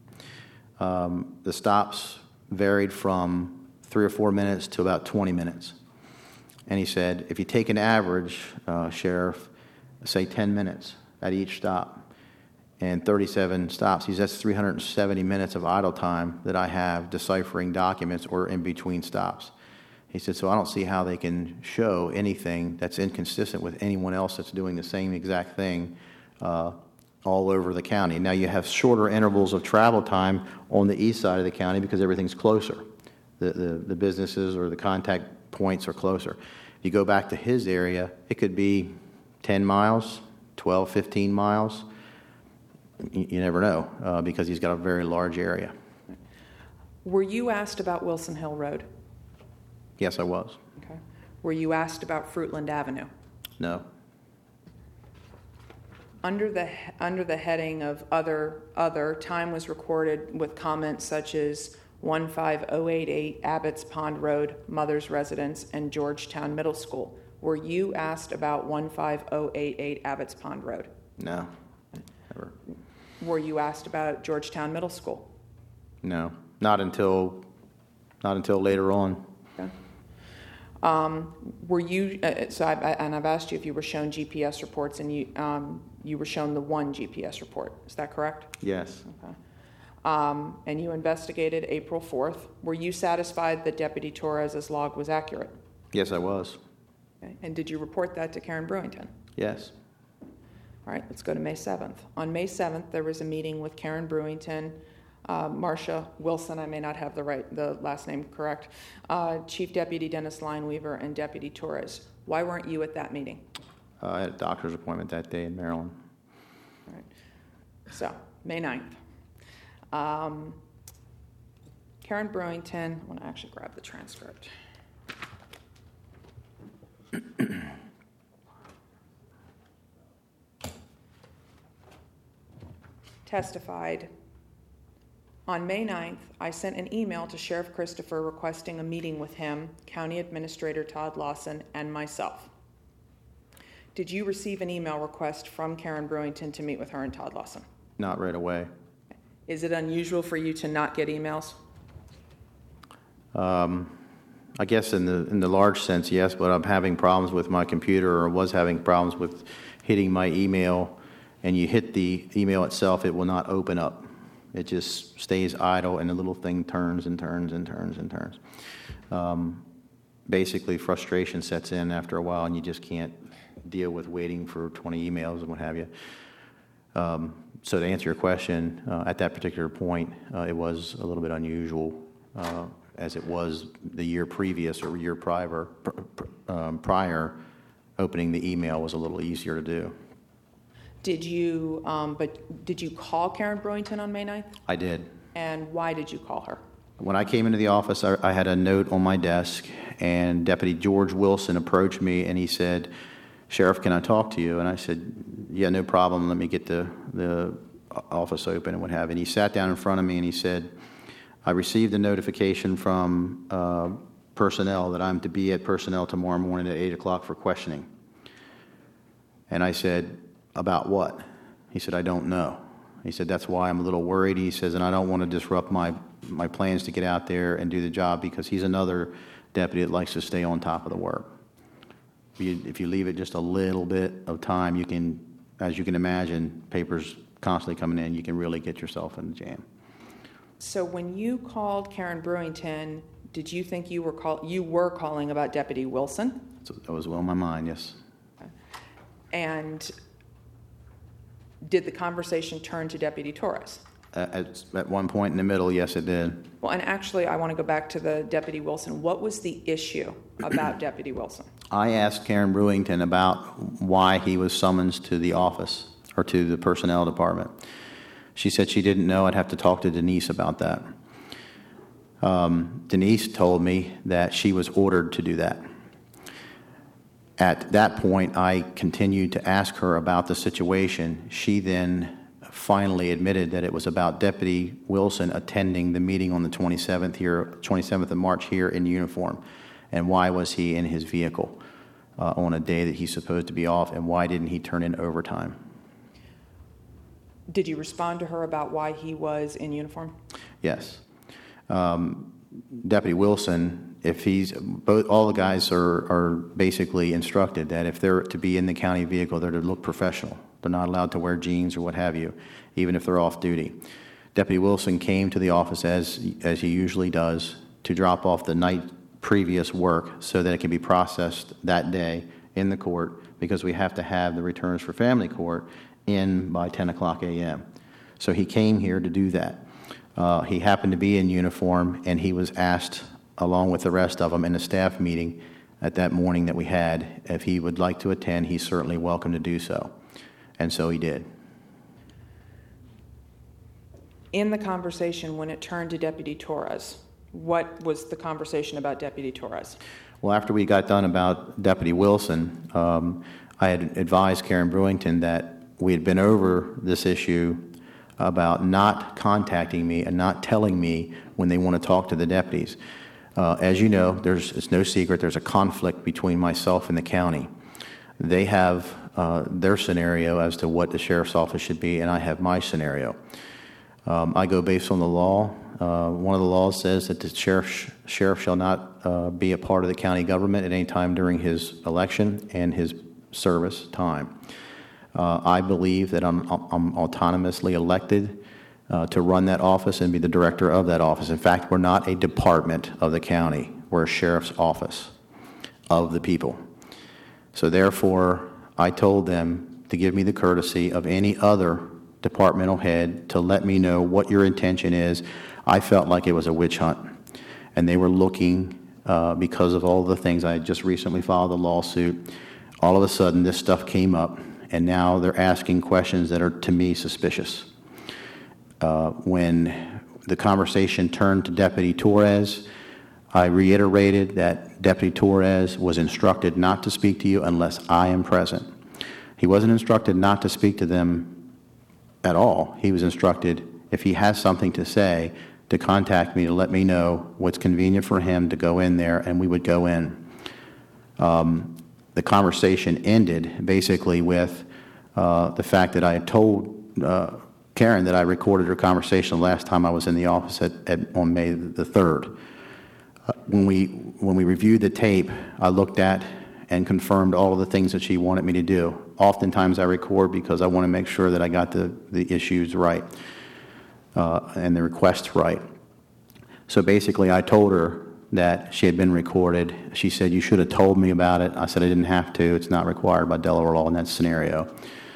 The stops varied from 3 or 4 minutes to about 20 minutes. And he said, if you take an average, Sheriff, say 10 minutes at each stop, and 37 stops, he says that's 370 minutes of idle time that I have deciphering documents or in between stops. He said, so I don't see how they can show anything that's inconsistent with anyone else that's doing the same exact thing all over the county. Now, you have shorter intervals of travel time on the east side of the county because everything's closer. The businesses or the contact points are closer. If you go back to his area, it could be 10 miles, 12, 15 miles. You never know because he's got a very large area. Were you asked about Wilson Hill Road? Yes, I was. Okay. Were you asked about Fruitland Avenue? No. Under the heading of other, time was recorded with comments such as 15088 Abbott's Pond Road, Mother's Residence, and Georgetown Middle School. Were you asked about 15088 Abbott's Pond Road? No. Never. Were you asked about Georgetown Middle School? No. Not until later on. Okay. Were you? I've asked you if you were shown GPS reports, and you were shown the one GPS report. Is that correct? Yes. Okay. And you investigated April 4th. Were you satisfied that Deputy Torres's log was accurate? Yes, I was. Okay. And did you report that to Karen Brewington? Yes. All right, let's go to May 7th. On May 7th, there was a meeting with Karen Brewington, Marcia Wilson, I may not have the last name correct, Chief Deputy Dennis Lineweaver, and Deputy Torres. Why weren't you at that meeting? I had a doctor's appointment that day in Maryland. All right. So, May 9th. Karen Brewington, I want to actually grab the transcript. Testified, on May 9th, I sent an email to Sheriff Christopher requesting a meeting with him, County Administrator Todd Lawson, and myself. Did you receive an email request from Karen Brewington to meet with her and Todd Lawson? Not right away. Is it unusual for you to not get emails? I guess in the large sense, yes, but I'm having problems with my computer, or was having problems with hitting my email, and you hit the email itself, it will not open up. It just stays idle, and the little thing turns and turns and turns and turns. Basically, frustration sets in after a while, and you just can't deal with waiting for 20 emails and what have you. So to answer your question, at that particular point, it was a little bit unusual, as it was the year previous or year prior. Opening the email was a little easier to do. Did you call Karen Brewington on May 9th? I did. And why did you call her? When I came into the office, I had a note on my desk, and Deputy George Wilson approached me, and he said, "Sheriff, can I talk to you?" And I said, "Yeah, no problem. Let me get the office open and what have you." And he sat down in front of me, and he said, "I received a notification from personnel that I'm to be at personnel tomorrow morning at 8 o'clock for questioning." And I said, "About what?" He said, "I don't know." He said, "That's why I'm a little worried." He says, "And I don't want to disrupt my plans to get out there and do the job," because he's another deputy that likes to stay on top of the work. If you leave it just a little bit of time, you can, as you can imagine, papers constantly coming in, you can really get yourself in the jam. So when you called Karen Brewington, did you think you were calling about Deputy Wilson? That was well in my mind, yes. Okay. And did the conversation turn to Deputy Torres? At one point in the middle, yes, it did. Well, and actually, I want to go back to the Deputy Wilson. What was the issue about Deputy Wilson? I asked Karen Brewington about why he was summoned to the office or to the personnel department. She said she didn't know. I'd have to talk to Denise about that. Denise told me that she was ordered to do that. At that point, I continued to ask her about the situation. She then finally admitted that it was about Deputy Wilson attending the meeting on the 27th of March here in uniform. And why was he in his vehicle on a day that he's supposed to be off, and why didn't he turn in overtime? Did you respond to her about why he was in uniform? Yes. Deputy Wilson, all the guys are basically instructed that if they're to be in the county vehicle, they're to look professional. They're not allowed to wear jeans or what have you, even if they're off duty. Deputy Wilson came to the office as he usually does to drop off the night previous work so that it can be processed that day in the court, because we have to have the returns for family court in by 10 o'clock a.m. So he came here to do that. He happened to be in uniform, and he was asked, along with the rest of them, in a staff meeting at that morning that we had, if he would like to attend. He's certainly welcome to do so. And so he did. In the conversation, when it turned to Deputy Torres, what was the conversation about Deputy Torres? Well, after we got done about Deputy Wilson, I had advised Karen Brewington that we had been over this issue about not contacting me and not telling me when they want to talk to the deputies. As you know, it's no secret there's a conflict between myself and the county. They have their scenario as to what the sheriff's office should be, and I have my scenario. I go based on the law. One of the laws says that the sheriff shall not be a part of the county government at any time during his election and his service time. I believe that I'm autonomously elected to run that office and be the director of that office. In fact, we're not a department of the county. We're a sheriff's office of the people. So therefore, I told them to give me the courtesy of any other departmental head to let me know what your intention is. I felt like it was a witch hunt, and they were looking because of all the things. I had just recently filed a lawsuit. All of a sudden, this stuff came up, and now they're asking questions that are, to me, suspicious. When the conversation turned to Deputy Torres, I reiterated that Deputy Torres was instructed not to speak to you unless I am present. He wasn't instructed not to speak to them at all. He was instructed, if he has something to say, to contact me to let me know what's convenient for him to go in there, and we would go in. The conversation ended basically with the fact that I had told Karen that I recorded her conversation the last time I was in the office on May the 3rd. When we reviewed the tape, I looked at and confirmed all of the things that she wanted me to do. Oftentimes I record because I want to make sure that I got the issues right and the requests right. So basically I told her that she had been recorded. She said, "You should have told me about it." I said, "I didn't have to. It's not required by Delaware law in that scenario."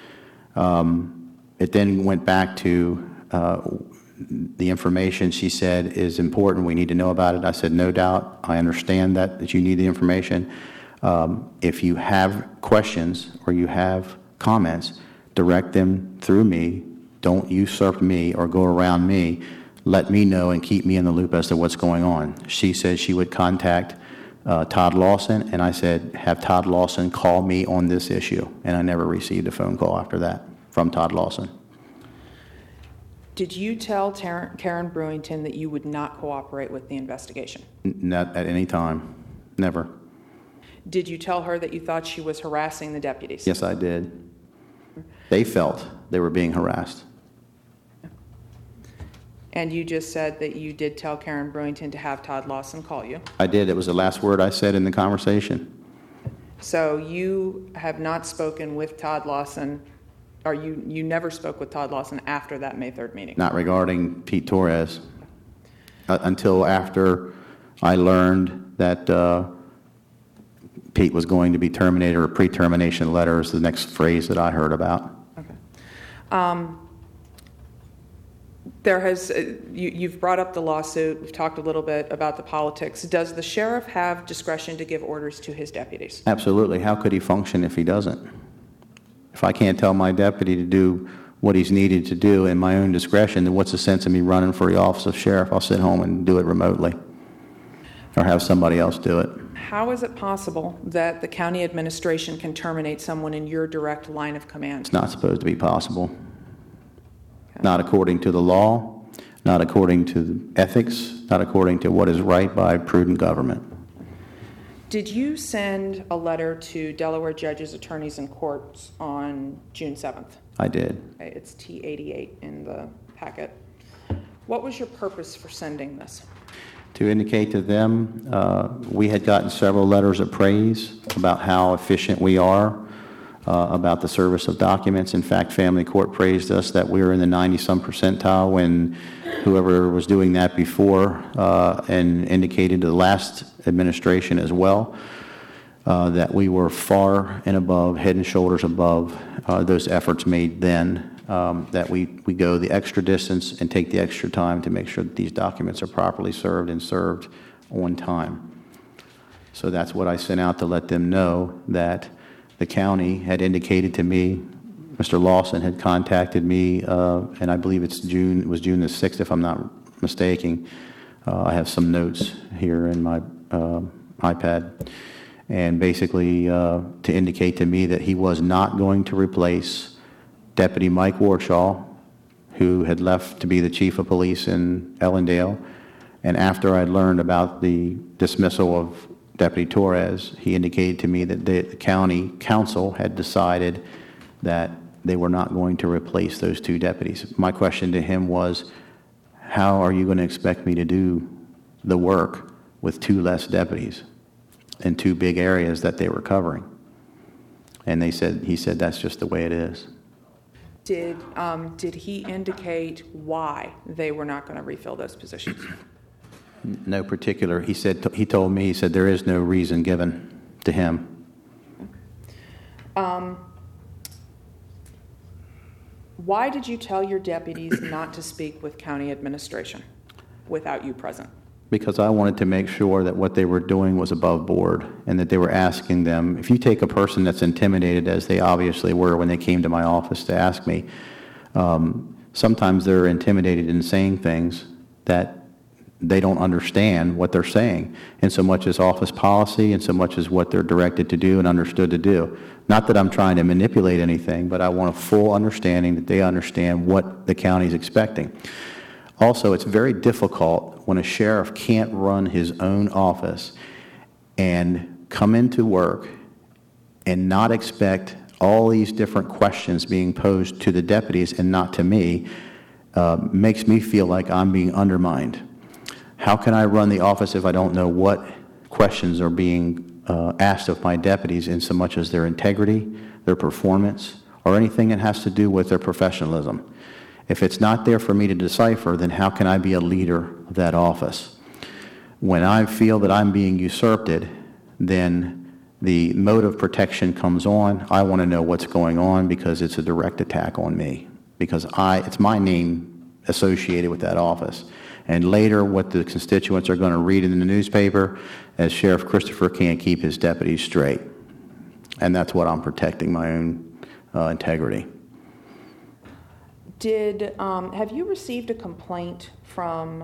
It then went back to the information she said is important. We need to know about it. I said, "No doubt. I understand that you need the information. If you have questions or you have comments, direct them through me. Don't usurp me or go around me. Let me know and keep me in the loop as to what's going on." She said she would contact Todd Lawson, and I said, "Have Todd Lawson call me on this issue." And I never received a phone call after that from Todd Lawson. Did you tell Karen Brewington that you would not cooperate with the investigation? Not at any time. Never. Did you tell her that you thought she was harassing the deputies? Yes, I did. They felt they were being harassed. And you just said that you did tell Karen Brewington to have Todd Lawson call you? I did. It was the last word I said in the conversation. So you have not spoken with Todd Lawson, or you never spoke with Todd Lawson after that May 3rd meeting? Not regarding Pete Torres. Until after I learned that Pete was going to be terminated, or pre-termination letter is the next phrase that I heard about. Okay. You've brought up the lawsuit. We've talked a little bit about the politics. Does the sheriff have discretion to give orders to his deputies? Absolutely. How could he function if he doesn't? If I can't tell my deputy to do what he's needed to do in my own discretion, then what's the sense of me running for the office of sheriff? I'll sit home and do it remotely or have somebody else do it. How is it possible that the county administration can terminate someone in your direct line of command? It's not supposed to be possible. Okay. Not according to the law, not according to the ethics, not according to what is right by prudent government. Did you send a letter to Delaware judges, attorneys, and courts on June 7th? I did. Okay, it's T88 in the packet. What was your purpose for sending this? To indicate to them we had gotten several letters of praise about how efficient we are about the service of documents. In fact, family court praised us that we were in the 90-some percentile when whoever was doing that before and indicated to the last administration as well that we were far and above, head and shoulders above those efforts made then, that we go the extra distance and take the extra time to make sure that these documents are properly served and served on time. So that's what I sent out to let them know, that the county had indicated to me, Mr. Lawson had contacted me, and I believe it was June the 6th, if I'm not mistaken. I have some notes here in my iPad, and basically to indicate to me that he was not going to replace Deputy Mike Warshaw, who had left to be the chief of police in Ellendale. And after I learned about the dismissal of Deputy Torres, he indicated to me that the county council had decided that they were not going to replace those two deputies. My question to him was, how are you going to expect me to do the work with two less deputies in two big areas that they were covering? And he said, that's just the way it is. Did he indicate why they were not going to refill those positions? No particular. He told me, there is no reason given to him. Why did you tell your deputies not to speak with county administration without you present? Because I wanted to make sure that what they were doing was above board, and that they were asking them, if you take a person that's intimidated, as they obviously were when they came to my office to ask me, sometimes they're intimidated in saying things that they don't understand what they're saying, in so much as office policy and so much as what they're directed to do and understood to do. Not that I'm trying to manipulate anything, but I want a full understanding that they understand what the county's expecting. Also, it's very difficult when a sheriff can't run his own office and come into work and not expect all these different questions being posed to the deputies and not to me. Makes me feel like I'm being undermined. How can I run the office if I don't know what questions are being asked of my deputies, in so much as their integrity, their performance, or anything that has to do with their professionalism? If it's not there for me to decipher, then how can I be a leader of that office? When I feel that I'm being usurped, then the mode of protection comes on. I want to know what's going on, because it's a direct attack on me, because it's my name associated with that office. And later, what the constituents are going to read in the newspaper, as Sheriff Christopher can't keep his deputies straight. And that's what I'm protecting, my own integrity. Have you received a complaint from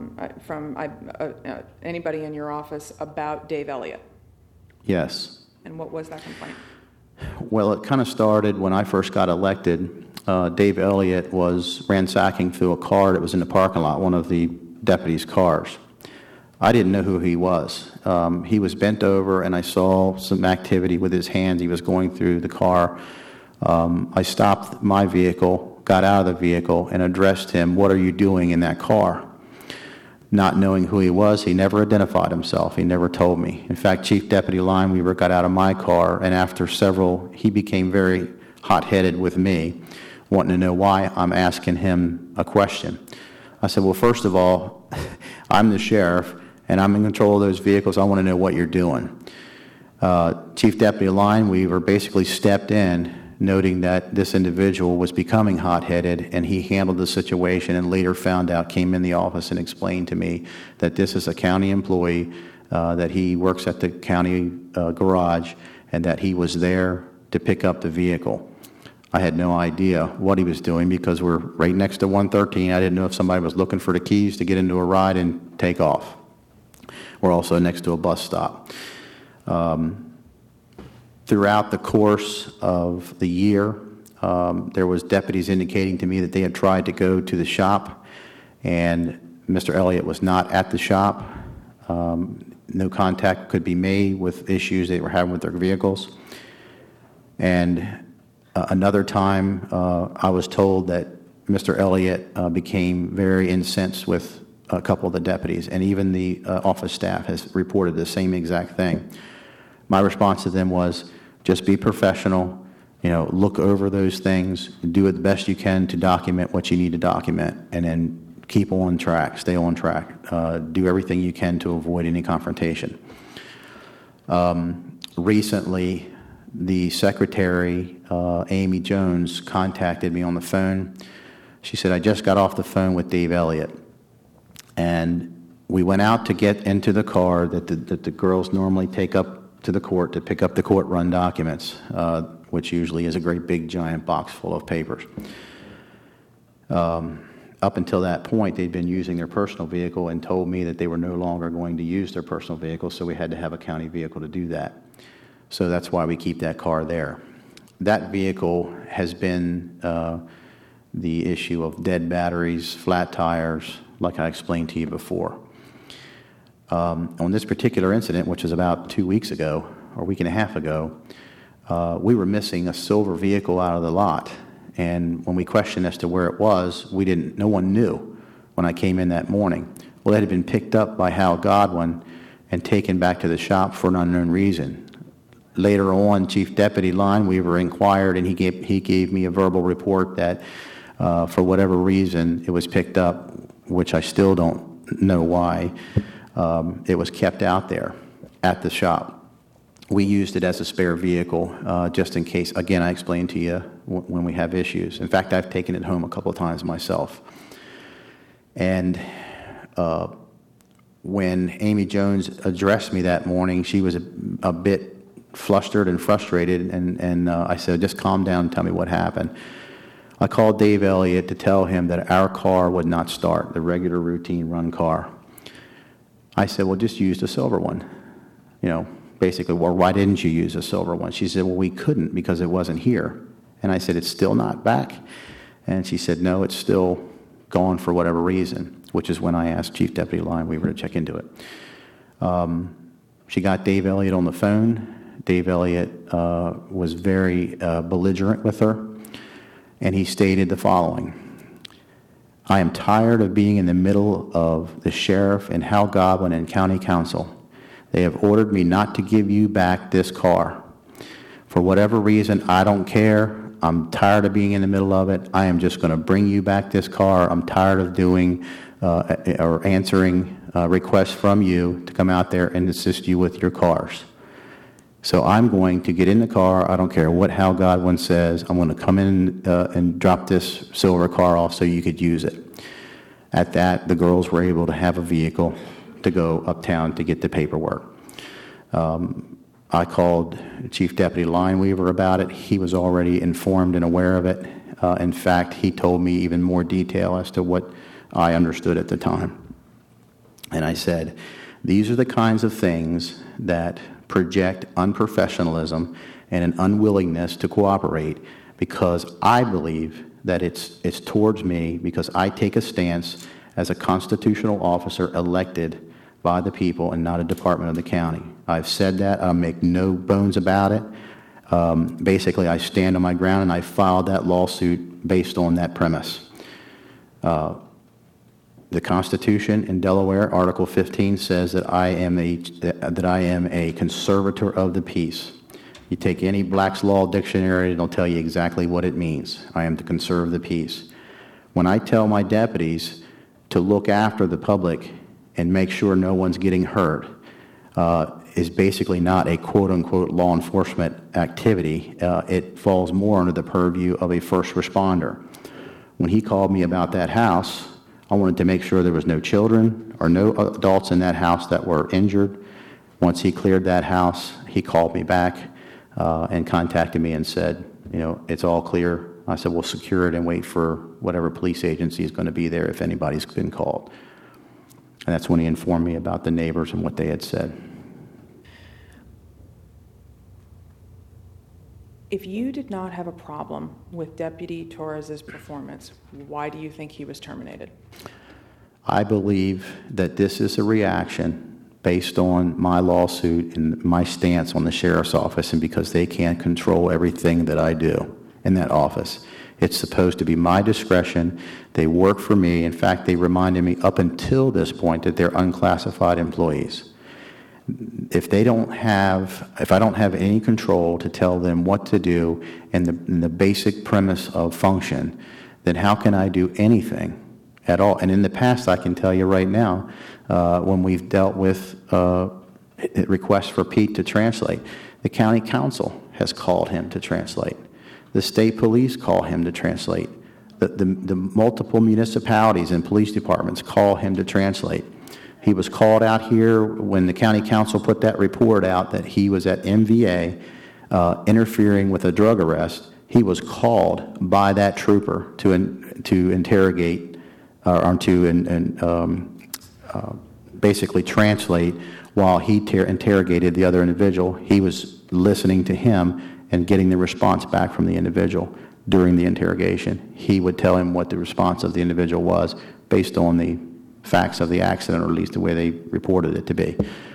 anybody in your office about Dave Elliott? Yes. And what was that complaint? Well, it kind of started when I first got elected. Dave Elliott was ransacking through a car that was in the parking lot, one of the deputies' cars. I didn't know who he was. He was bent over, and I saw some activity with his hands. He was going through the car. I stopped my vehicle, got out of the vehicle, and addressed him, "What are you doing in that car?" Not knowing who he was, he never identified himself. He never told me. In fact, Chief Deputy Lineweaver got out of my car, and after he became very hot-headed with me, wanting to know why I'm asking him a question. I said, well, first of all, I'm the sheriff, and I'm in control of those vehicles. I want to know what you're doing. Chief Deputy Lineweaver basically stepped in, noting that this individual was becoming hot-headed, and he handled the situation, and later came in the office and explained to me that this is a county employee, that he works at the county garage, and that he was there to pick up the vehicle. I had no idea what he was doing, because we're right next to 113. I didn't know if somebody was looking for the keys to get into a ride and take off. We're also next to a bus stop. Throughout the course of the year, there was deputies indicating to me that they had tried to go to the shop, and Mr. Elliott was not at the shop. No contact could be made with issues they were having with their vehicles. And another time, I was told that Mr. Elliott became very incensed with a couple of the deputies, and even the office staff has reported the same exact thing. My response to them was, just be professional, look over those things, do it the best you can to document what you need to document, and then keep on track, stay on track. Do everything you can to avoid any confrontation. Recently, the secretary, Amy Jones, contacted me on the phone. She said, I just got off the phone with Dave Elliott. And we went out to get into the car that the girls normally take up to the court to pick up the court run documents, which usually is a great big giant box full of papers. Up until that point, they'd been using their personal vehicle and told me that they were no longer going to use their personal vehicle, so we had to have a county vehicle to do that. So that's why we keep that car there. That vehicle has been the issue of dead batteries, flat tires, like I explained to you before. On this particular incident, which was about 2 weeks ago, or a week and a half ago, we were missing a silver vehicle out of the lot. And when we questioned as to where it was, no one knew when I came in that morning. Well, it had been picked up by Hal Godwin and taken back to the shop for an unknown reason. Later on, Chief Deputy Lineweaver inquired, and he gave me a verbal report that for whatever reason it was picked up, which I still don't know why. It was kept out there at the shop. We used it as a spare vehicle just in case. Again, I explained to you when we have issues. In fact, I've taken it home a couple of times myself. And when Amy Jones addressed me that morning, she was a bit flustered and frustrated, and I said, just calm down and tell me what happened. I called Dave Elliott to tell him that our car would not start, the regular routine run car. I said, well, just use the silver one. Basically, well, why didn't you use a silver one? She said, well, we couldn't because it wasn't here. And I said, it's still not back? And she said, no, it's still gone for whatever reason, which is when I asked Chief Deputy Lineweaver to check into it. She got Dave Elliott on the phone. Dave Elliott was very belligerent with her, and he stated the following: I am tired of being in the middle of the sheriff and Hal Godwin and county council. They have ordered me not to give you back this car. For whatever reason, I don't care. I'm tired of being in the middle of it. I am just going to bring you back this car. I'm tired of doing or answering requests from you to come out there and assist you with your cars. So I'm going to get in the car. I don't care what Hal Godwin says. I'm going to come in and drop this silver car off so you could use it. At that, the girls were able to have a vehicle to go uptown to get the paperwork. I called Chief Deputy Lineweaver about it. He was already informed and aware of it. In fact, he told me even more detail as to what I understood at the time. And I said, these are the kinds of things that project unprofessionalism and an unwillingness to cooperate, because I believe that it's towards me because I take a stance as a constitutional officer elected by the people and not a department of the county. I've said that. I make no bones about it. Basically, I stand on my ground, and I filed that lawsuit based on that premise. The Constitution in Delaware, Article 15, says that I am a conservator of the peace. You take any Black's Law dictionary, it'll tell you exactly what it means. I am to conserve the peace. When I tell my deputies to look after the public and make sure no one's getting hurt, is basically not a quote-unquote law enforcement activity. It falls more under the purview of a first responder. When he called me about that house, I wanted to make sure there was no children or no adults in that house that were injured. Once he cleared that house, he called me back and contacted me and said, it's all clear. I said, we'll secure it and wait for whatever police agency is going to be there if anybody's been called. And that's when he informed me about the neighbors and what they had said. If you did not have a problem with Deputy Torres's performance, why do you think he was terminated? I believe that this is a reaction based on my lawsuit and my stance on the sheriff's office, and because they can't control everything that I do in that office. It's supposed to be my discretion. They work for me. In fact, they reminded me up until this point that they're unclassified employees. if I don't have any control to tell them what to do and the basic premise of function, then how can I do anything at all? And in the past, I can tell you right now, when we've dealt with requests for Pete to translate, the county council has called him to translate. The state police call him to translate. The multiple municipalities and police departments call him to translate. He was called out here when the county council put that report out that he was at MVA interfering with a drug arrest. He was called by that trooper to interrogate or to basically translate while he interrogated the other individual. He was listening to him and getting the response back from the individual during the interrogation. He would tell him what the response of the individual was based on the facts of the accident, or at least the way they reported it to be.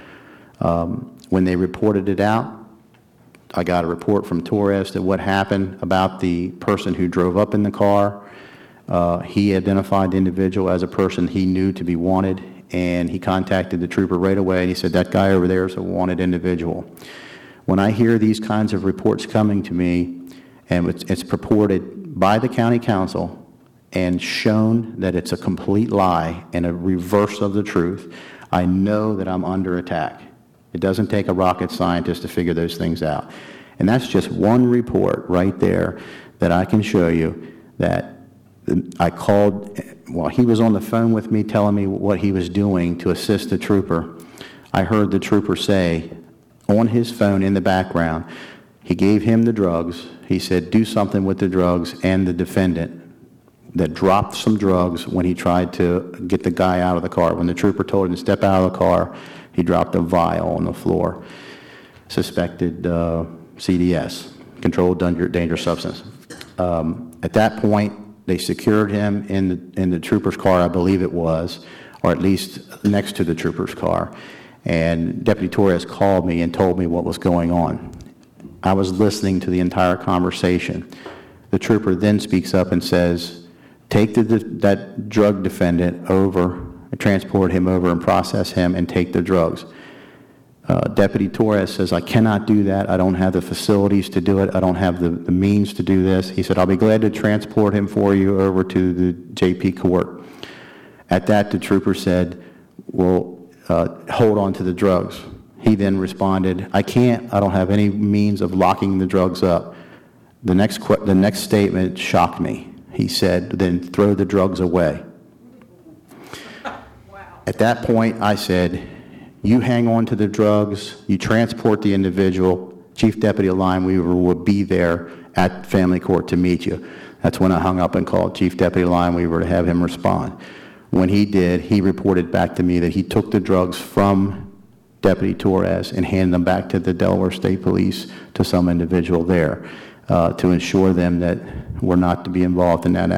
When they reported it out, I got a report from Torres to what happened about the person who drove up in the car. He identified the individual as a person he knew to be wanted, and he contacted the trooper right away, and he said, that guy over there is a wanted individual. When I hear these kinds of reports coming to me, and it's purported by the county council and shown that it's a complete lie and a reverse of the truth, I know that I'm under attack. It doesn't take a rocket scientist to figure those things out. And that's just one report right there that I can show you that I called while he was on the phone with me telling me what he was doing to assist the trooper. I heard the trooper say on his phone in the background, he gave him the drugs. He said, do something with the drugs, and the defendant that dropped some drugs when he tried to get the guy out of the car. When the trooper told him to step out of the car, he dropped a vial on the floor. Suspected CDS, controlled dangerous substance. At that point, they secured him in the trooper's car, I believe it was, or at least next to the trooper's car. And Deputy Torres called me and told me what was going on. I was listening to the entire conversation. The trooper then speaks up and says, take that drug defendant over, transport him over and process him and take the drugs. Deputy Torres says, I cannot do that. I don't have the facilities to do it. I don't have the means to do this. He said, I'll be glad to transport him for you over to the JP court. At that, the trooper said, well, hold on to the drugs. He then responded, I can't. I don't have any means of locking the drugs up. The next statement shocked me. He said, then throw the drugs away. Wow. At that point, I said, you hang on to the drugs, you transport the individual, Chief Deputy Lineweaver will be there at family court to meet you. That's when I hung up and called Chief Deputy Lineweaver to have him respond. When he did, he reported back to me that he took the drugs from Deputy Torres and handed them back to the Delaware State Police to some individual there to ensure them that we're not to be involved in that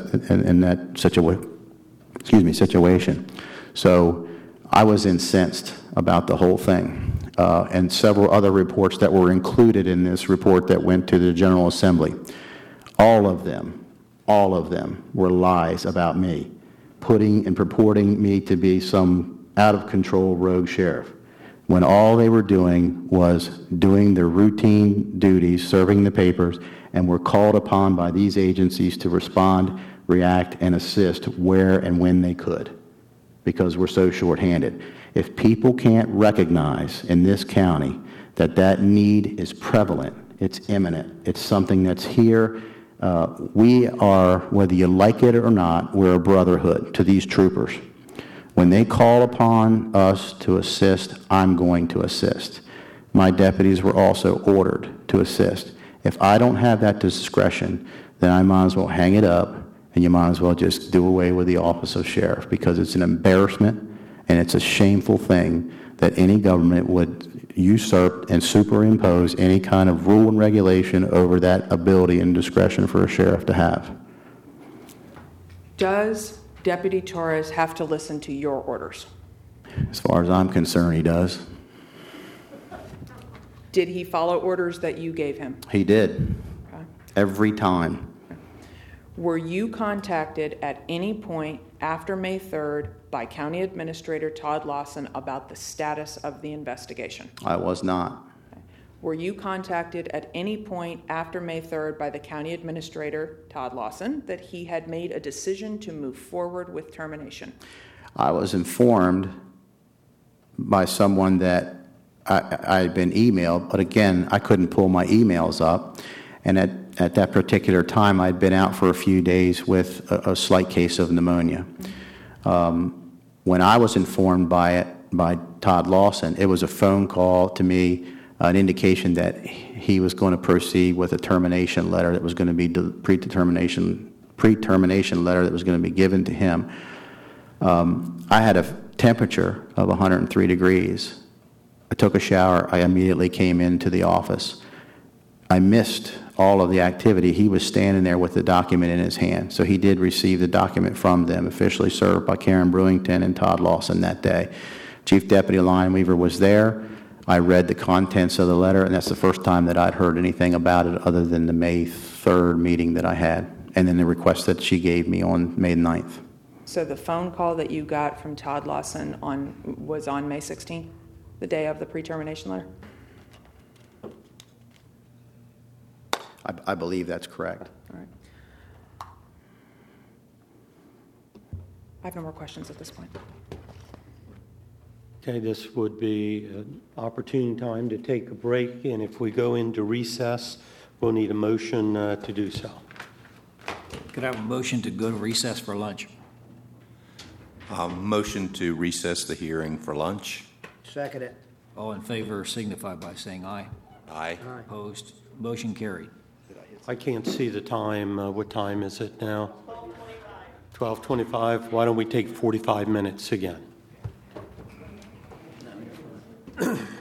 situation. So I was incensed about the whole thing, and several other reports that were included in this report that went to the General Assembly. All of them were lies about me, purporting me to be some out-of-control rogue sheriff, when all they were doing was doing their routine duties, serving the papers, and were called upon by these agencies to respond, react, and assist where and when they could, because we're so short-handed. If people can't recognize in this county that that need is prevalent, it's imminent, it's something that's here, we are, whether you like it or not, we're a brotherhood to these troopers. When they call upon us to assist, I'm going to assist. My deputies were also ordered to assist. If I don't have that discretion, then I might as well hang it up, and you might as well just do away with the office of sheriff, because it's an embarrassment and it's a shameful thing that any government would usurp and superimpose any kind of rule and regulation over that ability and discretion for a sheriff to have. Does Deputy Torres have to listen to your orders? As far as I'm concerned, he does. Did he follow orders that you gave him? He did. Okay. Every time. Were you contacted at any point after May 3rd by County Administrator Todd Lawson about the status of the investigation? I was not. Were you contacted at any point after May 3rd by the County Administrator Todd Lawson that he had made a decision to move forward with termination? I was informed by someone that I had been emailed, but again, I couldn't pull my emails up. And at that particular time, I'd been out for a few days with a slight case of pneumonia. When I was informed by Todd Lawson, it was a phone call to me, an indication that he was going to proceed with a termination letter that was going to be pre-termination letter that was going to be given to him. I had a temperature of 103 degrees. I took a shower. I immediately came into the office. I missed all of the activity. He was standing there with the document in his hand. So he did receive the document from them, officially served by Karen Brewington and Todd Lawson that day. Chief Deputy Lineweaver was there. I read the contents of the letter, and that's the first time that I'd heard anything about it other than the May 3rd meeting that I had, and then the request that she gave me on May 9th. So the phone call that you got from Todd Lawson was on May 16th, the day of the pre-termination letter? I believe that's correct. All right. I have no more questions at this point. Okay, this would be an opportune time to take a break, and if we go into recess, we'll need a motion to do so. Could I have a motion to go to recess for lunch? Motion to recess the hearing for lunch. Second it. All in favor signify by saying aye. Aye. Opposed? Motion carried. I can't see the time. What time is it now? 12:25. Why don't we take 45 minutes again?